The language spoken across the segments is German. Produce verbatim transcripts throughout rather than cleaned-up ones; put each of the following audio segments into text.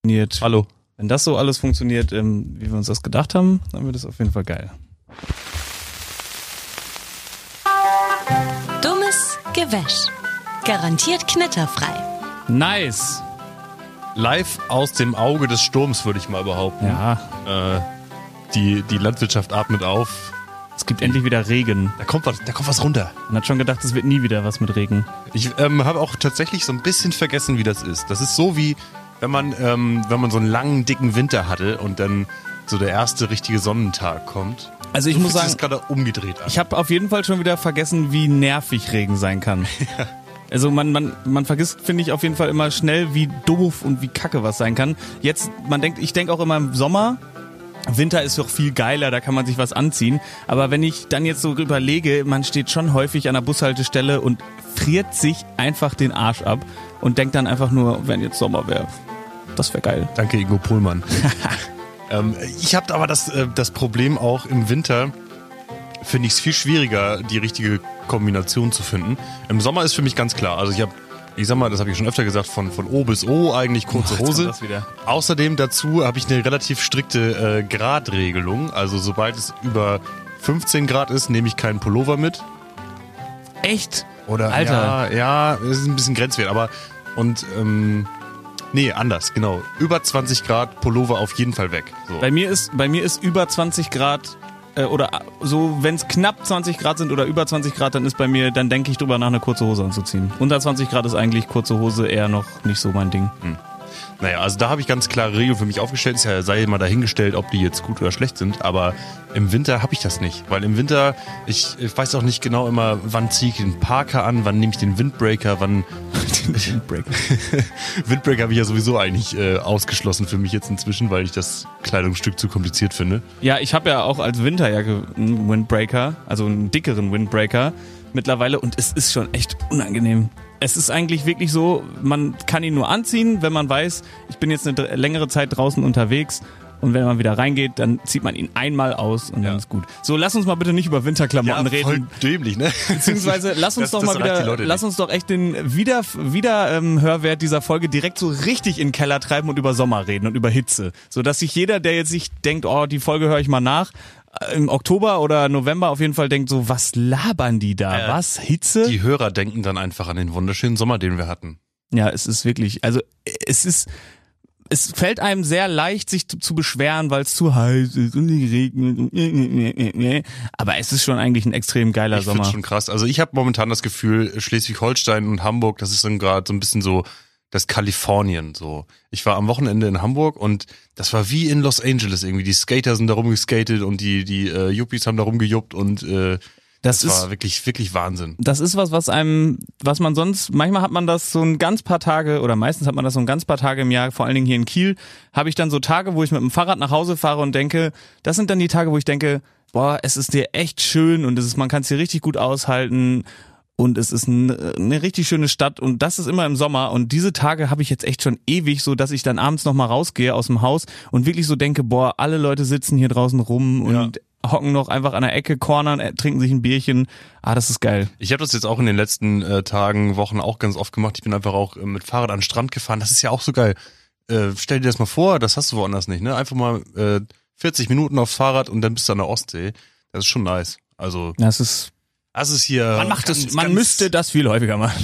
funktioniert. Hallo. Wenn das so alles funktioniert, ähm, wie wir uns das gedacht haben, dann wird es auf jeden Fall geil. Dummes Gewäsch. Garantiert knitterfrei. Nice. Live aus dem Auge des Sturms, würde ich mal behaupten. Ja. Äh, die, die Landwirtschaft atmet auf. Es gibt endlich wieder Regen. Da kommt was, da kommt was runter. Man hat schon gedacht, es wird nie wieder was mit Regen. Ich ähm, habe auch tatsächlich so ein bisschen vergessen, wie das ist. Das ist so wie, wenn man, ähm, wenn man so einen langen, dicken Winter hatte und dann so der erste richtige Sonnentag kommt. Also ich so muss fühlt sagen, sich das gerade umgedreht an. ich habe auf jeden Fall schon wieder vergessen, wie nervig Regen sein kann. Ja. Also man, man, man vergisst, finde ich, auf jeden Fall immer schnell, wie doof und wie kacke was sein kann. Jetzt, man denkt, ich denke auch immer im Sommer, Winter ist doch viel geiler, da kann man sich was anziehen. Aber wenn ich dann jetzt so überlege, man steht schon häufig an der Bushaltestelle und friert sich einfach den Arsch ab und denkt dann einfach nur, wenn jetzt Sommer wäre, das wäre geil. Danke, Ingo Pohlmann. ähm, ich habe aber das, äh, das Problem auch im Winter, finde ich es viel schwieriger, die richtige Kombination zu finden. Im Sommer ist für mich ganz klar, also ich habe, ich sag mal, das habe ich schon öfter gesagt, von, von O bis O eigentlich kurze Oh, Hose. das wieder. Außerdem dazu habe ich eine relativ strikte äh, Gradregelung, also sobald es über fünfzehn Grad ist, nehme ich keinen Pullover mit. Echt? Oder, Alter. ja, ja, es ist ein bisschen grenzwert, aber und, ähm, nee, anders, genau. Über zwanzig Grad Pullover auf jeden Fall weg. So. Bei mir ist, bei mir ist über zwanzig Grad, äh, oder so, wenn es knapp zwanzig Grad sind oder über zwanzig Grad, dann ist bei mir, dann denke ich drüber nach, eine kurze Hose anzuziehen. Unter zwanzig Grad ist eigentlich kurze Hose eher noch nicht so mein Ding. Hm. Naja, also da habe ich ganz klare Regeln für mich aufgestellt. Es sei mal dahingestellt, ob die jetzt gut oder schlecht sind. Aber im Winter habe ich das nicht. Weil im Winter, ich, ich weiß auch nicht genau immer, wann ziehe ich den Parker an, wann nehme ich den Windbreaker, wann... Den Windbreaker. Windbreaker habe ich ja sowieso eigentlich äh, ausgeschlossen für mich jetzt inzwischen, weil ich das Kleidungsstück zu kompliziert finde. Ja, ich habe ja auch als Winterjacke einen Windbreaker, also einen dickeren Windbreaker mittlerweile und es ist schon echt unangenehm. Es ist eigentlich wirklich so, man kann ihn nur anziehen, wenn man weiß, ich bin jetzt eine längere Zeit draußen unterwegs und wenn man wieder reingeht, dann zieht man ihn einmal aus und ja. dann ist gut. So, lass uns mal bitte nicht über Winterklamotten ja, reden. Voll dämlich, ne? Beziehungsweise lass uns das, doch das mal wieder, lass uns doch echt den wieder, wieder ähm, Hörwert dieser Folge direkt so richtig in den Keller treiben und über Sommer reden und über Hitze. So dass sich jeder, der jetzt sich denkt, oh, die Folge höre ich mal nach, im Oktober oder November auf jeden Fall denkt so, was labern die da? Äh, was? Hitze? Die Hörer denken dann einfach an den wunderschönen Sommer, den wir hatten. Ja, es ist wirklich, also es ist, es fällt einem sehr leicht, sich zu, zu beschweren, weil es zu heiß ist und es regnet und aber es ist schon eigentlich ein extrem geiler ich Sommer. Ich finde schon krass. Also ich habe momentan das Gefühl, Schleswig-Holstein und Hamburg, das ist dann gerade so ein bisschen so das Kalifornien so. Ich war am Wochenende in Hamburg und das war wie in Los Angeles irgendwie. Die Skater sind da rumgeskatet und die die äh, Yuppies haben da rumgejuppt und äh, das, das ist, war wirklich wirklich Wahnsinn. Das ist was, was einem, was man sonst, manchmal hat man das so ein ganz paar Tage oder meistens hat man das so ein ganz paar Tage im Jahr, vor allen Dingen hier in Kiel, habe ich dann so Tage, wo ich mit dem Fahrrad nach Hause fahre und denke, das sind dann die Tage, wo ich denke, boah, es ist dir echt schön und es ist, man kann es hier richtig gut aushalten. Und es ist eine, eine richtig schöne Stadt und das ist immer im Sommer und diese Tage habe ich jetzt echt schon ewig, so dass ich dann abends nochmal rausgehe aus dem Haus und wirklich so denke, boah, alle Leute sitzen hier draußen rum und ja. hocken noch einfach an der Ecke, cornern, trinken sich ein Bierchen. Ah, das ist geil. Ich habe das jetzt auch in den letzten äh, Tagen, Wochen auch ganz oft gemacht. Ich bin einfach auch äh, mit Fahrrad an den Strand gefahren. Das ist ja auch so geil. Äh, stell dir das mal vor, das hast du woanders nicht, ne? Einfach mal äh, vierzig Minuten aufs Fahrrad und dann bist du an der Ostsee. Das ist schon nice. Also das ist Das ist hier. Man macht ganz, es, man ganz, müsste das viel häufiger machen.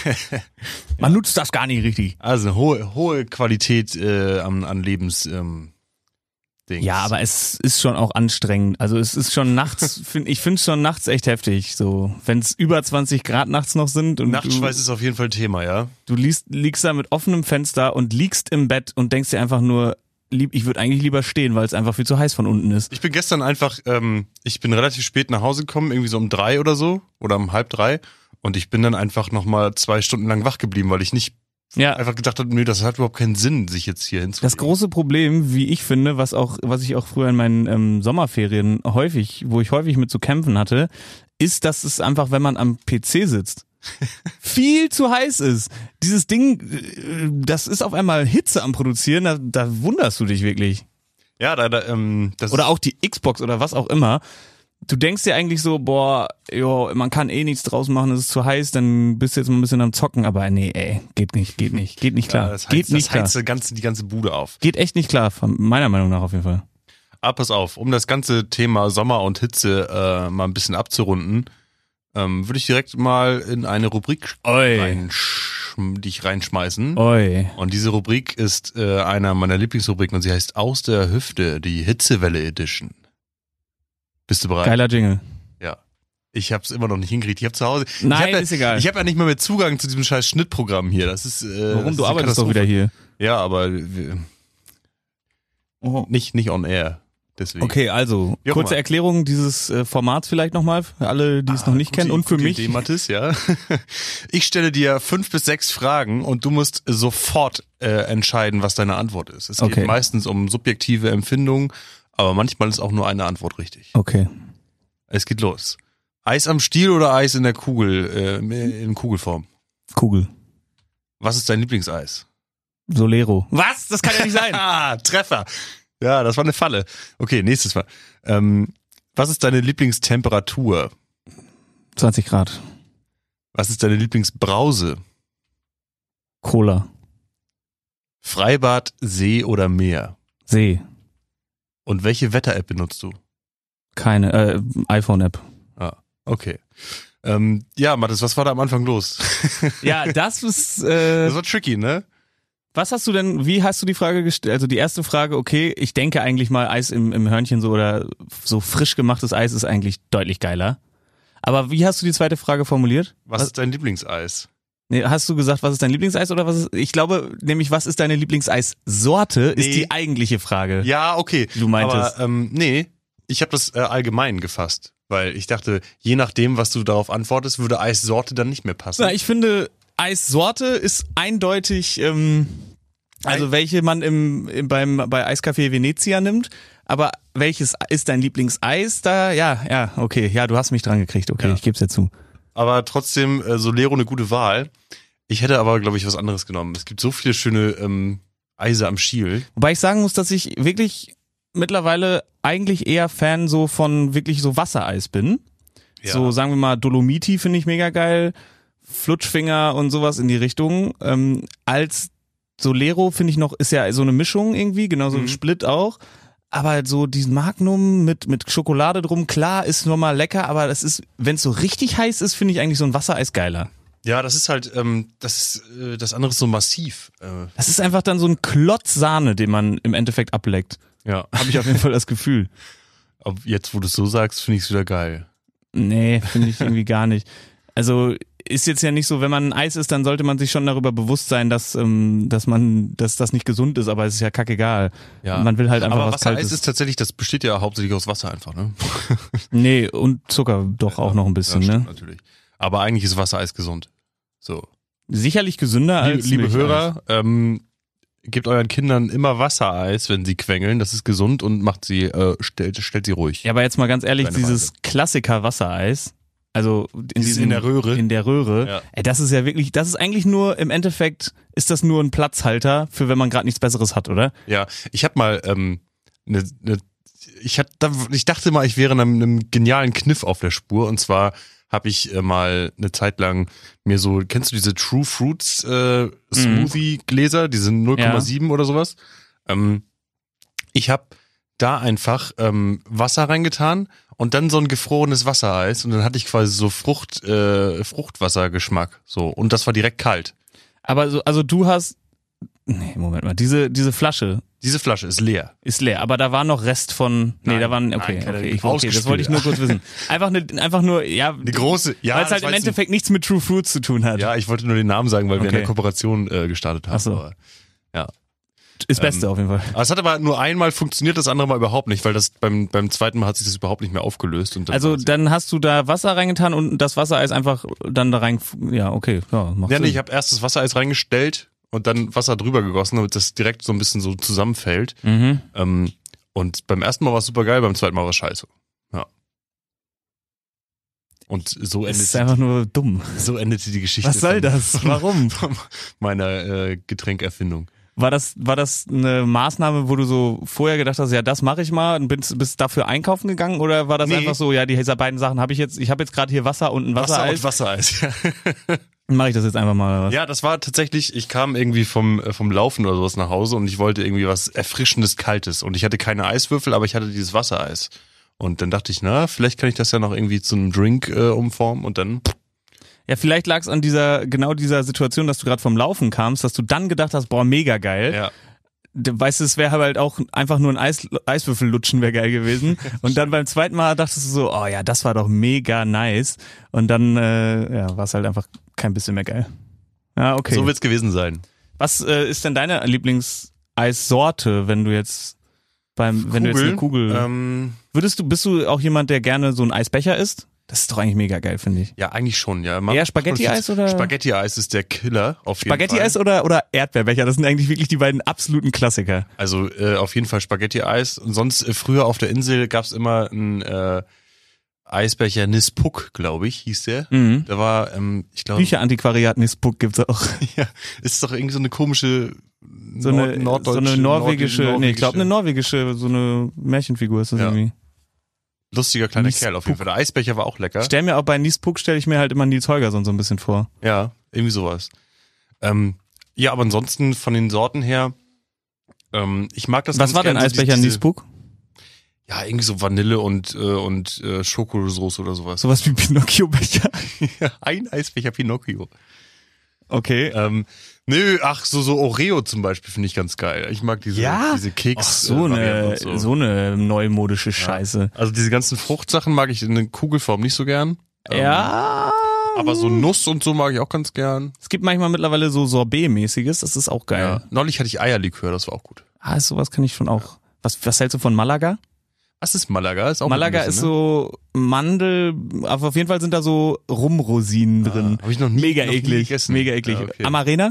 Man ja. nutzt das gar nicht richtig. Also eine hohe, hohe Qualität äh, an, an Lebens ähm, Dings. Ja, aber es ist schon auch anstrengend. Also es ist schon nachts, find, ich finde es schon nachts echt heftig. So, wenn es über zwanzig Grad nachts noch sind und Nachtschweiß du, ist auf jeden Fall Thema, ja. Du liegst, liegst da mit offenem Fenster und liegst im Bett und denkst dir einfach nur, ich würde eigentlich lieber stehen, weil es einfach viel zu heiß von unten ist. Ich bin gestern einfach, ähm, ich bin relativ spät nach Hause gekommen, irgendwie so um drei oder so oder um halb drei und ich bin dann einfach nochmal zwei Stunden lang wach geblieben, weil ich nicht ja. einfach gedacht habe, nö, das hat überhaupt keinen Sinn, sich jetzt hier hinzulegen. Das große Problem, wie ich finde, was auch, was ich auch früher in meinen ähm, Sommerferien häufig, wo ich häufig mit zu kämpfen hatte, ist, dass es einfach, wenn man am P C sitzt, viel zu heiß ist. Dieses Ding, das ist auf einmal Hitze am Produzieren, da, da wunderst du dich wirklich. Ja, da, da ähm, das oder auch die Xbox oder was auch immer. du denkst dir eigentlich so, boah, jo, man kann eh nichts draus machen, es ist zu heiß, dann bist du jetzt mal ein bisschen am Zocken, aber nee, ey, geht nicht, geht nicht, geht nicht klar. Ja, das heizt, geht nicht das heizt klar. die ganze, die ganze Bude auf. Geht echt nicht klar, von meiner Meinung nach auf jeden Fall. Aber pass auf, um das ganze Thema Sommer und Hitze äh, mal ein bisschen abzurunden, ähm, würde ich direkt mal in eine Rubrik Oi. reinsch dich reinschmeißen. Oi. Und diese Rubrik ist äh, einer meiner Lieblingsrubriken und sie heißt Aus der Hüfte, die Hitzewelle Edition. Bist du bereit? Geiler Jingle. Ja. Ich hab's immer noch nicht hingekriegt. Ich hab zu Hause. Nein, ich hab ja, ist egal. Ich habe ja nicht mehr, mehr Zugang zu diesem scheiß Schnittprogramm hier. Das ist. Äh, Warum? das Du ist eine arbeitest doch wieder Katastrophe. hier. Ja, aber wir, Oh. nicht, nicht on air. Deswegen. Okay, also, Ja, kurze guck mal. Erklärung dieses äh, Formats vielleicht nochmal, für alle, die es Ah, noch nicht gute- kennen und für gute mich. Idee, Mathis, ja. Ich stelle dir fünf bis sechs Fragen und du musst sofort äh, entscheiden, was deine Antwort ist. Es Okay. geht meistens um subjektive Empfindungen, aber manchmal ist auch nur eine Antwort richtig. Okay. Es geht los. Eis am Stiel oder Eis in der Kugel, äh, in Kugelform? Kugel. Was ist dein Lieblingseis? Solero. Was? Das kann ja nicht sein. Ah, Treffer. Ja, das war eine Falle. Okay, nächstes Mal. Ähm, was ist deine Lieblingstemperatur? zwanzig Grad. Was ist deine Lieblingsbrause? Cola. Freibad, See oder Meer? See. Und welche Wetter-App benutzt du? Keine, äh, iPhone-App. Ah, okay. Ähm, ja, Mathis, was war da am Anfang los? Ja, das ist, äh, Das war tricky, ne? was hast du denn, wie hast du die Frage gestellt? Also die erste Frage, okay, ich denke eigentlich mal Eis im, im Hörnchen so oder so frisch gemachtes Eis ist eigentlich deutlich geiler. Aber wie hast du die zweite Frage formuliert? Was ist dein Lieblingseis? Nee, hast du gesagt, was ist dein Lieblingseis oder was ist, ich glaube nämlich, was ist deine Lieblingseissorte, ist Nee. die eigentliche Frage. Ja, okay. Du meintest. Aber ähm, nee, ich habe das äh, allgemein gefasst, weil ich dachte, je nachdem, was du darauf antwortest, würde Eissorte dann nicht mehr passen. Na, ich finde, Eissorte ist eindeutig, ähm, also welche man im, im beim bei Eiscafé Venezia nimmt, aber welches ist dein Lieblingseis? Da, ja, ja, okay, ja, du hast mich dran gekriegt, okay, Ja. ich geb's dir zu. Aber trotzdem, äh, Solero eine gute Wahl. Ich hätte aber, glaube ich, was anderes genommen. Es gibt so viele schöne ähm, Eise am Stiel. Wobei ich sagen muss, dass ich wirklich mittlerweile eigentlich eher Fan so von wirklich so Wassereis bin. Ja. So, sagen wir mal, Dolomiti finde ich mega geil, Flutschfinger und sowas in die Richtung. Ähm, als Solero finde ich noch, ist ja so eine Mischung irgendwie, genauso ein Mhm. Split auch. Aber so diesen Magnum mit, mit Schokolade drum, klar, ist nochmal lecker, aber das ist, wenn es so richtig heiß ist, finde ich eigentlich so ein Wassereis geiler. Ja, das ist halt, ähm, das ist, äh, das andere ist so massiv. Äh, Das ist einfach dann so ein Klotz Sahne, den man im Endeffekt ableckt. ja. Habe ich auf jeden Fall das Gefühl. Aber jetzt, wo du es so sagst, finde ich es wieder geil. Nee, finde ich irgendwie gar nicht. Also ist jetzt ja nicht so, wenn man ein Eis isst, dann sollte man sich schon darüber bewusst sein, dass, ähm, dass man, dass das nicht gesund ist, aber es ist ja kackegal. Ja. Man will halt einfach Aber was Wassereis Kaltes. ist tatsächlich, das besteht ja hauptsächlich aus Wasser einfach, ne? Nee, und Zucker doch auch noch ein bisschen, ja, ne? stimmt, natürlich. Aber eigentlich ist Wassereis gesund. So. Sicherlich gesünder Liebe, als liebe Milcheis. Hörer, ähm, gebt euren Kindern immer Wassereis, wenn sie quengeln. Das ist gesund und macht sie, äh, stellt, stellt sie ruhig. Ja, aber jetzt mal ganz ehrlich, Deine dieses Weise. Klassiker Wassereis, also in, Dieses diesem, in der Röhre. in der Röhre, Ja. ey, das ist ja wirklich, das ist eigentlich nur, im Endeffekt ist das nur ein Platzhalter für wenn man gerade nichts Besseres hat, oder? Ja, ich habe mal ähm, ne, ne, ich hab, da, ich dachte mal, ich wäre einem, einem genialen Kniff auf der Spur. Und zwar habe ich äh, mal eine Zeit lang mir so, kennst du diese True Fruits äh, Smoothie Gläser, diese null Komma sieben oder sowas? Ähm, ich habe da einfach ähm, Wasser reingetan und dann so ein gefrorenes Wassereis und dann hatte ich quasi so Frucht, äh, Fruchtwassergeschmack. So, und das war direkt kalt. Aber so, also du hast, nee, Moment mal, diese, diese Flasche Diese Flasche ist leer. ist leer, aber da war noch Rest von, nee, Nein, da waren, nein, okay, keine- okay, ich, okay, das ausgespült. wollte ich nur kurz wissen. Einfach eine, einfach nur, ja, Eine große, ja, weil es das halt war im jetzt ein- Endeffekt nichts mit True Fruits zu tun hat. Ja, ich wollte nur den Namen sagen, weil wir Okay. eine Kooperation äh, gestartet haben. Ach so. Aber, ja. Ist Beste ähm, auf jeden Fall. Aber es hat aber nur einmal funktioniert, das andere Mal überhaupt nicht, weil das beim, beim zweiten Mal hat sich das überhaupt nicht mehr aufgelöst. Und dann Also war es- dann hast du da Wasser reingetan und das Wassereis einfach dann da rein, ja, okay, ja, macht ja, nee, Sinn. ich habe erst das Wassereis reingestellt und dann Wasser drüber gegossen, damit das direkt so ein bisschen so zusammenfällt. Mhm. Ähm, und beim ersten Mal war es super geil, beim zweiten Mal war es scheiße. Ja. Und so Das ist endete, einfach nur dumm. so endete die Geschichte. Was soll von- das? von- Warum? von meiner äh, Getränkerfindung. War das, war das eine Maßnahme, wo du so vorher gedacht hast, ja, das mache ich mal und bist, bist dafür einkaufen gegangen? Oder war das Nee. einfach so, ja, diese beiden Sachen habe ich jetzt, ich habe jetzt gerade hier Wasser und ein Wasser Wassereis, und Wassereis, ja. dann mache ich das jetzt einfach mal. Oder was? Ja, das war tatsächlich, ich kam irgendwie vom, äh, vom Laufen oder sowas nach Hause und ich wollte irgendwie was Erfrischendes, Kaltes. Und ich hatte keine Eiswürfel, aber ich hatte dieses Wassereis. Und dann dachte ich, na, vielleicht kann ich das ja noch irgendwie zu einem Drink äh, umformen und dann... Ja, vielleicht lag es an dieser, genau dieser Situation, dass du gerade vom Laufen kamst, dass du dann gedacht hast, boah, mega geil. Ja. Du weißt, es wäre halt auch einfach nur ein Eis, Eiswürfel lutschen wäre geil gewesen. Und dann beim zweiten Mal dachtest du so, oh ja, das war doch mega nice. Und dann äh, ja, war es halt einfach kein bisschen mehr geil. Ja, okay. So wird's gewesen sein. Was äh, ist denn deine Lieblingseissorte, wenn du jetzt beim, wenn du jetzt eine Kugel. Ähm, Würdest du, bist du auch jemand, der gerne so einen Eisbecher isst? Das ist doch eigentlich mega geil, finde ich. ja, eigentlich schon, ja. Eher Spaghetti-Eis oder? Spaghetti-Eis ist der Killer, auf jeden Spaghetti-Eis Fall. oder, oder Erdbeerbecher? Das sind eigentlich wirklich die beiden absoluten Klassiker. Also äh, auf jeden Fall Spaghetti-Eis. Und sonst äh, früher auf der Insel gab's immer einen äh, Eisbecher Nispuk, glaube ich, hieß der. Mhm. Da war, ähm, ich glaube, Bücherantiquariat Nispuk gibt's auch. ja, ist doch irgendwie so eine komische So eine, Nord- so eine norddeutsche, norwegische, nordi- nee, ich glaube eine norwegische, so eine Märchenfigur ist das Ja. irgendwie. lustiger kleiner Nispuk. Kerl auf jeden Fall. Der Eisbecher war auch lecker. Ich stell mir auch bei Nispuk, stelle ich mir halt immer Nils Holgersson so ein bisschen vor. Ja, irgendwie sowas. Ähm, ja, aber ansonsten von den Sorten her, ähm, ich mag das Was ganz war denn gern, so Eisbecher diese- Nispuk? Ja, irgendwie so Vanille und äh, und äh, Schokosoße oder sowas. Sowas wie Pinocchio-Becher. Ja, ein Eisbecher Pinocchio. Okay. Ähm, nö, ach, so so Oreo zum Beispiel finde ich ganz geil. Ich mag diese, Ja? diese Keks. Ach, so äh, eine, Varianten und so eine neumodische Scheiße. Also diese ganzen Fruchtsachen mag ich in der Kugelform nicht so gern. Ähm, Ja. Aber so Nuss und so mag ich auch ganz gern. Es gibt manchmal mittlerweile so Sorbet-mäßiges, das ist auch geil. Ja. Neulich hatte ich Eierlikör, das war auch gut. Ah, sowas kann ich schon auch. Was, was hältst du von Malaga? Was ist Malaga? Ist auch Malaga ein ist bisschen, so Mandel, aber auf jeden Fall sind da so Rumrosinen drin. Ah, hab ich noch nie- Mega noch nie eklig, gegessen. mega eklig. Ja, okay. Amarena?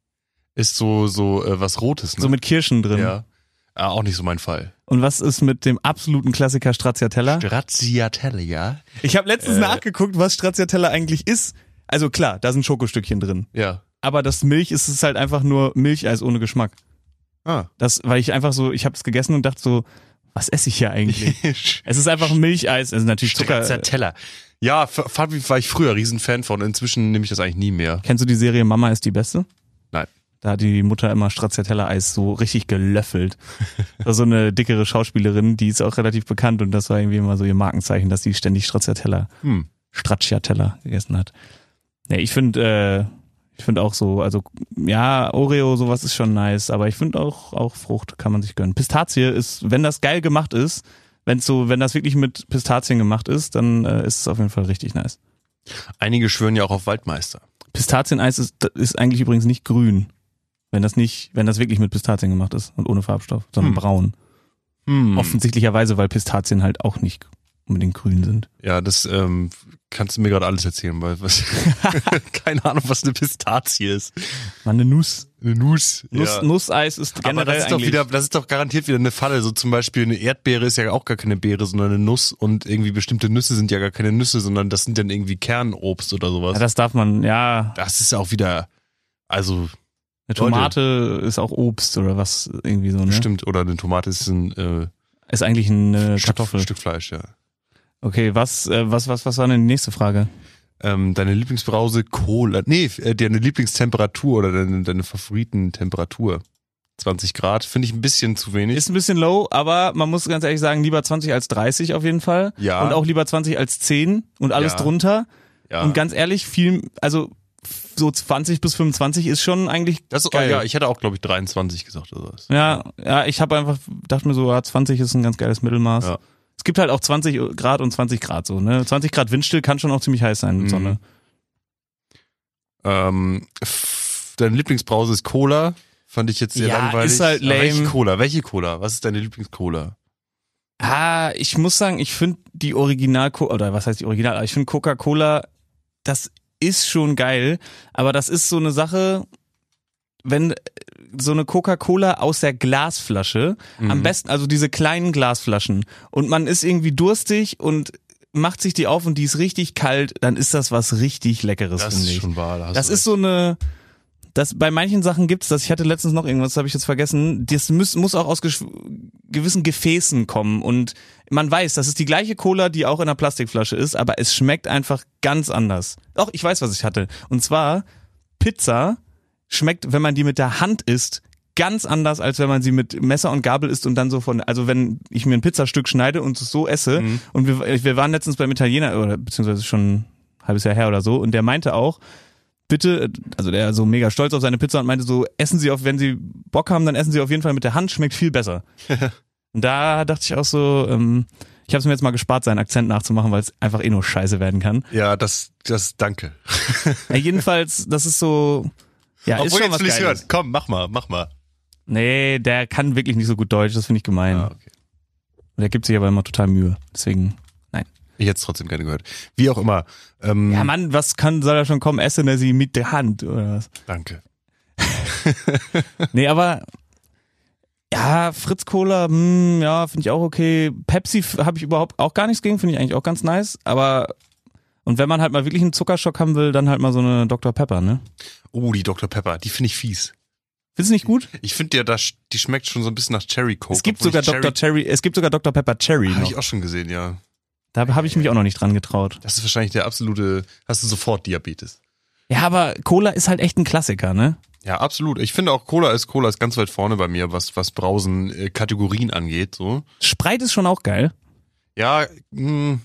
Ist so so äh, was Rotes, ne? So mit Kirschen drin. ja. Ah, auch nicht so mein Fall. Und was ist mit dem absoluten Klassiker Stracciatella? Stracciatella. Ich habe letztens Äh. nachgeguckt, was Stracciatella eigentlich ist. Also klar, da sind Schokostückchen drin. Ja. Aber das Milch ist es halt einfach nur Milcheis ohne Geschmack. Ah. Das, weil ich einfach so, ich habe es gegessen und dachte so, was esse ich hier eigentlich? Es ist einfach ein Milcheis, also natürlich Zucker. Stracciatella. Ja, F- Fabi war ich früher Riesenfan von. Inzwischen nehme ich das eigentlich nie mehr. Kennst du die Serie Mama ist die Beste? Nein. Da hat die Mutter immer Stracciatella-Eis so richtig gelöffelt. Das war so eine dickere Schauspielerin, die ist auch relativ bekannt und das war irgendwie immer so ihr Markenzeichen, dass sie ständig Stracciatella, Hm. Stracciatella gegessen hat. Nee, ich finde, äh, ich finde auch so, also ja, Oreo, sowas ist schon nice, aber ich finde auch, auch Frucht kann man sich gönnen. Pistazie ist, wenn das geil gemacht ist, wenn so, wenn das wirklich mit Pistazien gemacht ist, dann äh, ist es auf jeden Fall richtig nice. Einige schwören ja auch auf Waldmeister. Pistazieneis ist, ist eigentlich übrigens nicht grün. Wenn das nicht, wenn das wirklich mit Pistazien gemacht ist und ohne Farbstoff, sondern Hm. braun. Hm. Offensichtlicherweise, weil Pistazien halt auch nicht unbedingt grün sind. Ja, das ähm, kannst du mir gerade alles erzählen, weil was keine Ahnung, was eine Pistazie ist. Man, eine Nuss. Eine Nuss. Nuss ja. Nusseis ist Aber generell das ist doch eigentlich. wieder, das ist doch garantiert wieder eine Falle. So zum Beispiel eine Erdbeere ist ja auch gar keine Beere, sondern eine Nuss und irgendwie bestimmte Nüsse sind ja gar keine Nüsse, sondern das sind dann irgendwie Kernobst oder sowas. ja, das darf man, ja. Das ist auch wieder, also Eine Tomate ist auch Obst oder was irgendwie so, ne? bestimmt, oder eine Tomate ist ein äh, Ist eigentlich eine Stück, Kartoffel. Stück Fleisch, ja. Okay, was, äh, was, was, was war denn die nächste Frage? Ähm, deine Lieblingsbrause, Cola, nee, äh, deine Lieblingstemperatur oder deine, deine Favoritentemperatur. zwanzig Grad, finde ich ein bisschen zu wenig. Ist ein bisschen low, aber man muss ganz ehrlich sagen, lieber zwanzig als dreißig auf jeden Fall. Ja. Und auch lieber zwanzig als zehn und alles Ja. drunter. ja. Und ganz ehrlich, viel, also so zwanzig bis fünfundzwanzig ist schon eigentlich das ist, geil. ja, ich hätte auch, glaube ich, dreiundzwanzig gesagt oder was. Ja, ja, ich habe einfach, dachte mir so, ja, zwanzig ist ein ganz geiles Mittelmaß. Ja. Es gibt halt auch zwanzig Grad und zwanzig Grad so, ne? zwanzig Grad Windstill kann schon auch ziemlich heiß sein mit Mhm. Sonne. Ähm, f- deine Lieblingsbrause ist Cola. Fand ich jetzt sehr Ja, langweilig. ist halt Aber Welche lame. Cola? Welche Cola? Was ist deine Lieblingscola? Ah, ich muss sagen, ich finde die Original, oder was heißt die Original, aber ich finde Coca-Cola, das ist schon geil, aber das ist so eine Sache, wenn so eine Coca-Cola aus der Glasflasche, Mhm. am besten, also diese kleinen Glasflaschen, und man ist irgendwie durstig und macht sich die auf und die ist richtig kalt, dann ist das was richtig Leckeres, Das finde ist ich. schon wahr. Da hast Das du ist so eine, Das, bei manchen Sachen gibt's das. Ich hatte letztens noch irgendwas, habe ich jetzt vergessen. Das muss, muss auch aus gesch- gewissen Gefäßen kommen. Und man weiß, das ist die gleiche Cola, die auch in einer Plastikflasche ist, aber es schmeckt einfach ganz anders. Doch, ich weiß, was ich hatte. Und zwar, Pizza schmeckt, wenn man die mit der Hand isst, ganz anders, als wenn man sie mit Messer und Gabel isst und dann so von, also wenn ich mir ein Pizzastück schneide und es so esse, mhm. und wir, wir waren letztens beim Italiener, oder beziehungsweise schon ein halbes Jahr her oder so, und der meinte auch, bitte, also der so mega stolz auf seine Pizza und meinte so, essen Sie auf, wenn Sie Bock haben, dann essen Sie auf jeden Fall mit der Hand, schmeckt viel besser. Und da dachte ich auch so, ähm, ich habe es mir jetzt mal gespart, seinen Akzent nachzumachen, weil es einfach eh nur scheiße werden kann. Ja, das, das, danke. Ja, jedenfalls, das ist so, ja, Obwohl ist schon jetzt was will ich's Geiles. hören. Komm, mach mal, mach mal. Nee, der kann wirklich nicht so gut Deutsch, das finde ich gemein. Ah, okay. Und der gibt sich aber immer total Mühe, deswegen, nein. Ich hätte es trotzdem gerne gehört. Wie auch immer. Ähm, Ja, Mann, was kann, soll er schon kommen? Essen er sie mit der Hand, oder was? Danke. Nee, aber ja, Fritz Cola, hm, ja, finde ich auch okay. Pepsi habe ich überhaupt auch gar nichts gegen, finde ich eigentlich auch ganz nice. Aber und wenn man halt mal wirklich einen Zuckerschock haben will, dann halt mal so eine Doktor Pepper, ne? Oh, die Doktor Pepper, die finde ich fies. Findest du nicht gut? Ich finde ja, das, die schmeckt schon so ein bisschen nach Cherry Coke. Es gibt obwohl sogar ich Doktor Cherry, es gibt sogar Doktor Pepper Cherry Habe noch. ich auch schon gesehen, ja. Da habe ich mich auch noch nicht dran getraut. Das ist wahrscheinlich der absolute, hast du sofort Diabetes. Ja, aber Cola ist halt echt ein Klassiker, ne? Ja, absolut. Ich finde auch Cola ist Cola ist ganz weit vorne bei mir, was was Brausen äh, Kategorien angeht, so. Sprite ist schon auch geil. Ja, mh,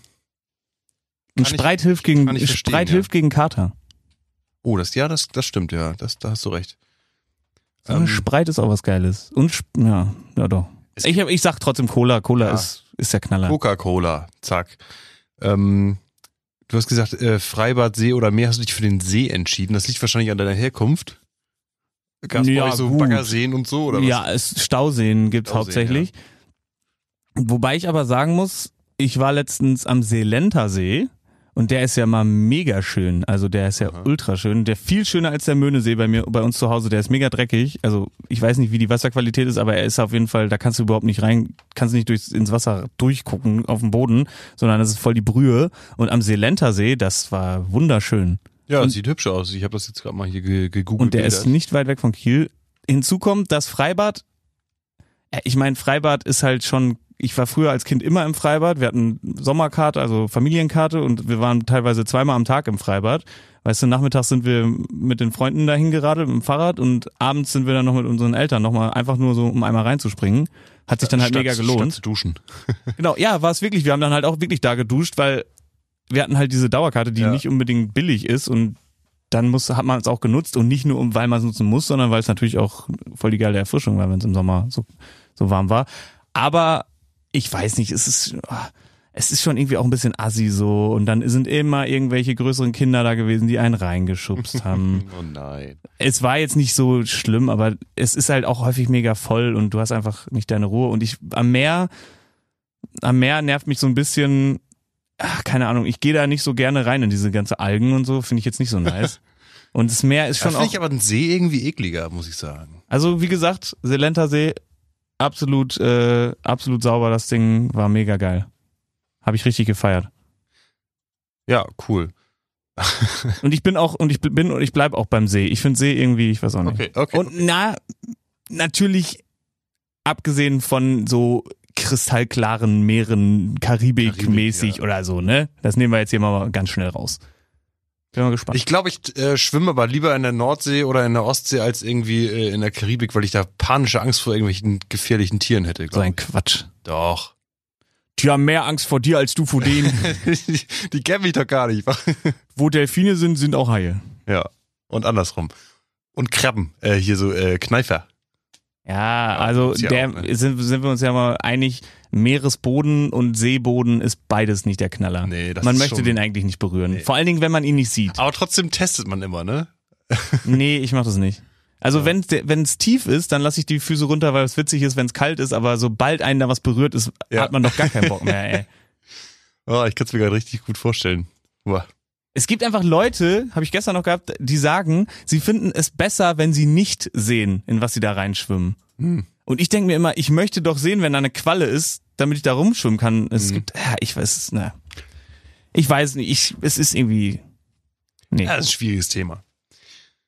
Und Kann ich- Sprite hilft gegen kann ich verstehen, Sprite ja. hilft gegen Kater. oh, das ja, das das stimmt ja, das da hast du recht. Aber Ähm, Sprite ist auch was Geiles. Und Sp- ja, ja doch. Es Ich, hab- ich sag trotzdem Cola. Cola Ja. ist ist der Knaller. Coca-Cola, zack. Ähm, du hast gesagt, äh, Freibad, See oder Meer, hast du dich für den See entschieden. Das liegt wahrscheinlich an deiner Herkunft. Gab es Ja, bei euch so gut. Baggerseen und so, oder was? Ja, es, Stauseen gibt's Stauseen, hauptsächlich. Wobei ich aber sagen muss, ich war letztens am Seelenter See und der ist ja mal mega schön. Also der ist ja Aha. ultra schön. Der viel schöner als der Möhnesee bei mir, bei uns zu Hause. Der ist mega dreckig. Also ich weiß nicht, wie die Wasserqualität ist, aber er ist auf jeden Fall, da kannst du überhaupt nicht rein, kannst nicht durchs, ins Wasser durchgucken auf dem Boden, sondern das ist voll die Brühe. Und am Seelenter See, das war wunderschön. Ja, Und- das sieht hübsch aus. Ich habe das jetzt gerade mal hier ge- gegoogelt. Und der ist nicht weit weg von Kiel. Hinzu kommt das Freibad. Äh, Ich meine, Freibad ist halt schon, ich war früher als Kind immer im Freibad. Wir hatten Sommerkarte, also Familienkarte und wir waren teilweise zweimal am Tag im Freibad. Weißt du, nachmittags sind wir mit den Freunden dahin geradelt mit dem Fahrrad und abends sind wir dann noch mit unseren Eltern nochmal einfach nur so, um einmal reinzuspringen. Hat sich dann halt Statt- mega Statt gelohnt. zu duschen. Genau, ja, war es wirklich. Wir haben dann halt auch wirklich da geduscht, weil wir hatten halt diese Dauerkarte, die Ja. nicht unbedingt billig ist und dann muss, hat man es auch genutzt und nicht nur, um, weil man es nutzen muss, sondern weil es natürlich auch voll die geile Erfrischung war, wenn es im Sommer so, so warm war. Aber ich weiß nicht, es ist, ah, es ist schon irgendwie auch ein bisschen assi so und dann sind immer irgendwelche größeren Kinder da gewesen, die einen reingeschubst haben. Oh nein. Es war jetzt nicht so schlimm, aber es ist halt auch häufig mega voll und du hast einfach nicht deine Ruhe. Und ich am Meer, am Meer nervt mich so ein bisschen, ach, keine Ahnung, ich gehe da nicht so gerne rein in diese ganze Algen und so, finde ich jetzt nicht so nice. Und das Meer ist Da schon finde auch, ich aber den See irgendwie ekliger, muss ich sagen. also wie gesagt, Seelenter See, absolut, äh, absolut sauber, das Ding war mega geil. Habe ich richtig gefeiert. Ja, cool. Und ich bin auch, und ich bin, und ich bleib auch beim See. Ich finde See irgendwie, ich weiß auch nicht. Okay, okay. Und na, natürlich, abgesehen von so kristallklaren Meeren, Karibik-mäßig Karibik, ja. oder so, ne? Das nehmen wir jetzt hier mal ganz schnell raus. Bin mal gespannt. Ich glaube, ich äh, schwimme aber lieber in der Nordsee oder in der Ostsee als irgendwie äh, in der Karibik, weil ich da panische Angst vor irgendwelchen gefährlichen Tieren hätte. so glaub ein ich. Quatsch. Doch. Die haben mehr Angst vor dir als du vor denen. die, die kennen mich doch gar nicht. Wo Delfine sind, sind auch Haie. Ja. Und andersrum. Und Krabben. Äh, hier so äh, Kneifer. Ja, also gibt's ja der auch, ne? sind, sind wir uns ja mal einig, Meeresboden und Seeboden ist beides nicht der Knaller. Nee, das man ist möchte schon- den eigentlich nicht berühren. Nee. Vor allen Dingen, wenn man ihn nicht sieht. Aber trotzdem testet man immer, ne? Nee, ich mach das nicht. Also Ja. wenn wenn es tief ist, dann lasse ich die Füße runter, weil es witzig ist, wenn es kalt ist, aber sobald einen da was berührt ist, Ja. hat man doch gar keinen Bock mehr, ey. Oh, ich kann es mir gerade richtig gut vorstellen. Uah. Es gibt einfach Leute, habe ich gestern noch gehabt, die sagen, sie finden es besser, wenn sie nicht sehen, in was sie da reinschwimmen. Hm. Und ich denke mir immer, ich möchte doch sehen, wenn da eine Qualle ist, damit ich da rumschwimmen kann. Es Mhm. gibt, ja, ich weiß es, ne. Ich weiß nicht, ich, es ist irgendwie, nee. Ja, das ist ein schwieriges Thema.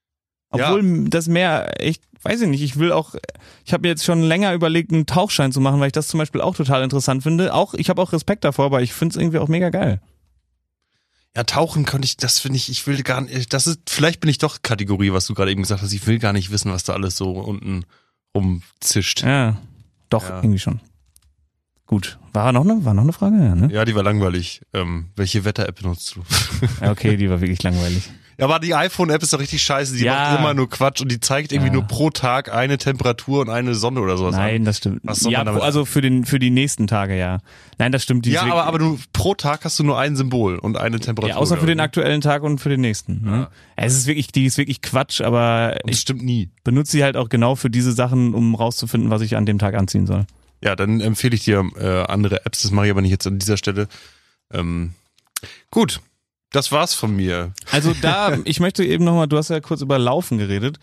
Obwohl Ja. das Meer echt, weiß ich nicht, ich will auch, ich habe mir jetzt schon länger überlegt, einen Tauchschein zu machen, weil ich das zum Beispiel auch total interessant finde. Auch, ich habe auch Respekt davor, aber ich finde es irgendwie auch mega geil. Ja, tauchen könnte ich, das finde ich, ich will gar nicht, das ist, vielleicht bin ich doch Kategorie, was du gerade eben gesagt hast, ich will gar nicht wissen, was da alles so unten rumzischt. Ja, doch, Ja. irgendwie schon. Gut, war noch eine, war noch eine Frage? Ja, ne? Ja, die war langweilig. Ähm, welche Wetter-App benutzt du? Ja, okay, die war wirklich langweilig. Ja, aber die iPhone-App ist doch richtig scheiße, die Ja. macht immer nur Quatsch und die zeigt irgendwie Ja. nur pro Tag eine Temperatur und eine Sonne oder sowas Nein, an. das stimmt. Was soll Ja, man damit- also für den für die nächsten Tage, ja. Nein, das stimmt. Die Ja, ist aber, wirklich- aber du, pro Tag hast du nur ein Symbol und eine Temperatur. ja, außer für glaub den ich. aktuellen Tag und für den nächsten. Ne? Ja. Es ist wirklich, die ist wirklich Quatsch, aber Und das ich stimmt nie. benutze sie halt auch genau für diese Sachen, um rauszufinden, was ich an dem Tag anziehen soll. Ja, dann empfehle ich dir äh, andere Apps, das mache ich aber nicht jetzt an dieser Stelle. Ähm, gut, das war's von mir. Also da, ich möchte eben nochmal, du hast ja kurz über Laufen geredet.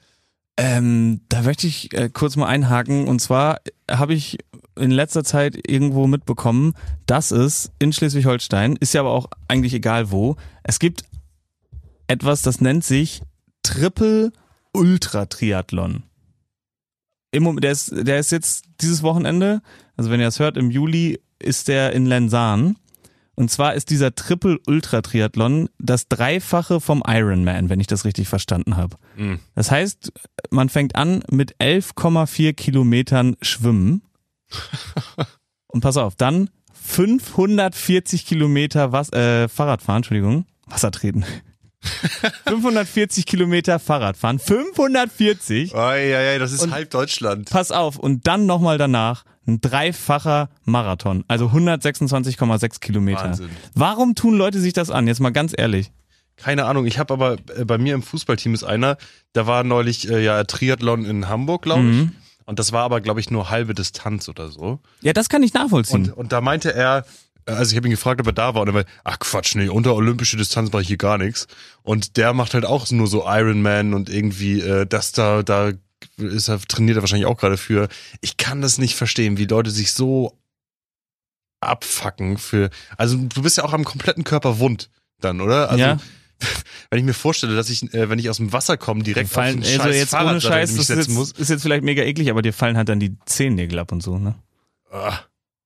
Ähm, da möchte ich äh, kurz mal einhaken. Und zwar habe ich in letzter Zeit irgendwo mitbekommen, dass es in Schleswig-Holstein, ist ja aber auch eigentlich egal wo, es gibt etwas, das nennt sich Triple Ultra Triathlon. Im Moment, der ist, der ist jetzt dieses Wochenende, also wenn ihr das hört, im Juli ist der in Lensahn. Und zwar ist dieser Triple Ultra Triathlon das Dreifache vom Ironman, wenn ich das richtig verstanden habe. Mhm. Das heißt, man fängt an mit elf Komma vier Kilometern Schwimmen. Und pass auf, dann fünfhundertvierzig Kilometer Was äh, Fahrradfahren, Entschuldigung, Wasser treten. fünfhundertvierzig Kilometer Fahrradfahren, fünfhundertvierzig. Oh, ja, ja, das ist Und- halb Deutschland. Pass auf, und dann nochmal danach ein dreifacher Marathon, also hundertsechsundzwanzig Komma sechs Kilometer. Wahnsinn. Warum tun Leute sich das an? Jetzt mal ganz ehrlich. Keine Ahnung, ich habe aber, äh, bei mir im Fußballteam ist einer, da war neulich äh, ja Triathlon in Hamburg, glaube ich. Mhm. Und das war aber, glaube ich, nur halbe Distanz oder so. Ja, das kann ich nachvollziehen. Und, und da meinte er, äh, also ich habe ihn gefragt, ob er da war. Und er meinte, ach Quatsch, nee, unter olympische Distanz mache ich hier gar nichts. Und der macht halt auch nur so Ironman und irgendwie äh, das da, da ist er, trainiert er wahrscheinlich auch gerade für. Ich kann das nicht verstehen, wie Leute sich so abfacken für, also du bist ja auch am kompletten Körper wund dann, oder? Also Ja. wenn ich mir vorstelle, dass ich, äh, wenn ich aus dem Wasser komme, direkt fallen, auf den also scheiß jetzt ohne Fahrrad Scheiß, mich das ist setzen jetzt, muss. ist jetzt vielleicht mega eklig, aber dir fallen halt dann die Zehennägel ab und so, ne? Ah.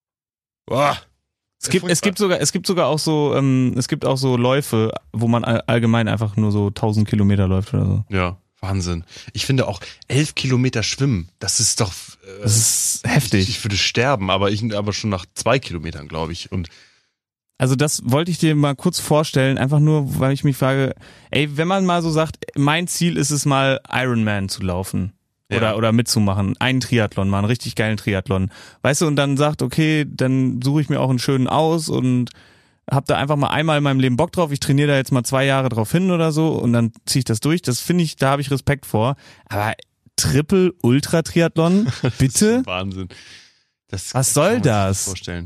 Ah. Es gibt, es gibt sogar, es gibt sogar auch so, ähm, es gibt auch so Läufe, wo man all, allgemein einfach nur so tausend Kilometer läuft oder so. Ja, Wahnsinn. Ich finde auch elf Kilometer schwimmen, das ist doch, äh, Das ist ich, heftig. ich würde sterben, aber ich, aber schon nach zwei Kilometern, glaube ich. Und Also das wollte ich dir mal kurz vorstellen, einfach nur, weil ich mich frage, ey, wenn man mal so sagt, mein Ziel ist es mal Ironman zu laufen. Oder, Ja. oder mitzumachen. Einen Triathlon, mal einen richtig geilen Triathlon. Weißt du, und dann sagt, okay, dann suche ich mir auch einen schönen aus und hab da einfach mal einmal in meinem Leben Bock drauf. Ich trainiere da jetzt mal zwei Jahre drauf hin oder so und dann ziehe ich das durch. Das finde ich, da habe ich Respekt vor. Aber Triple Ultra Triathlon, bitte? Wahnsinn. Das Was soll kann man sich das? nicht vorstellen.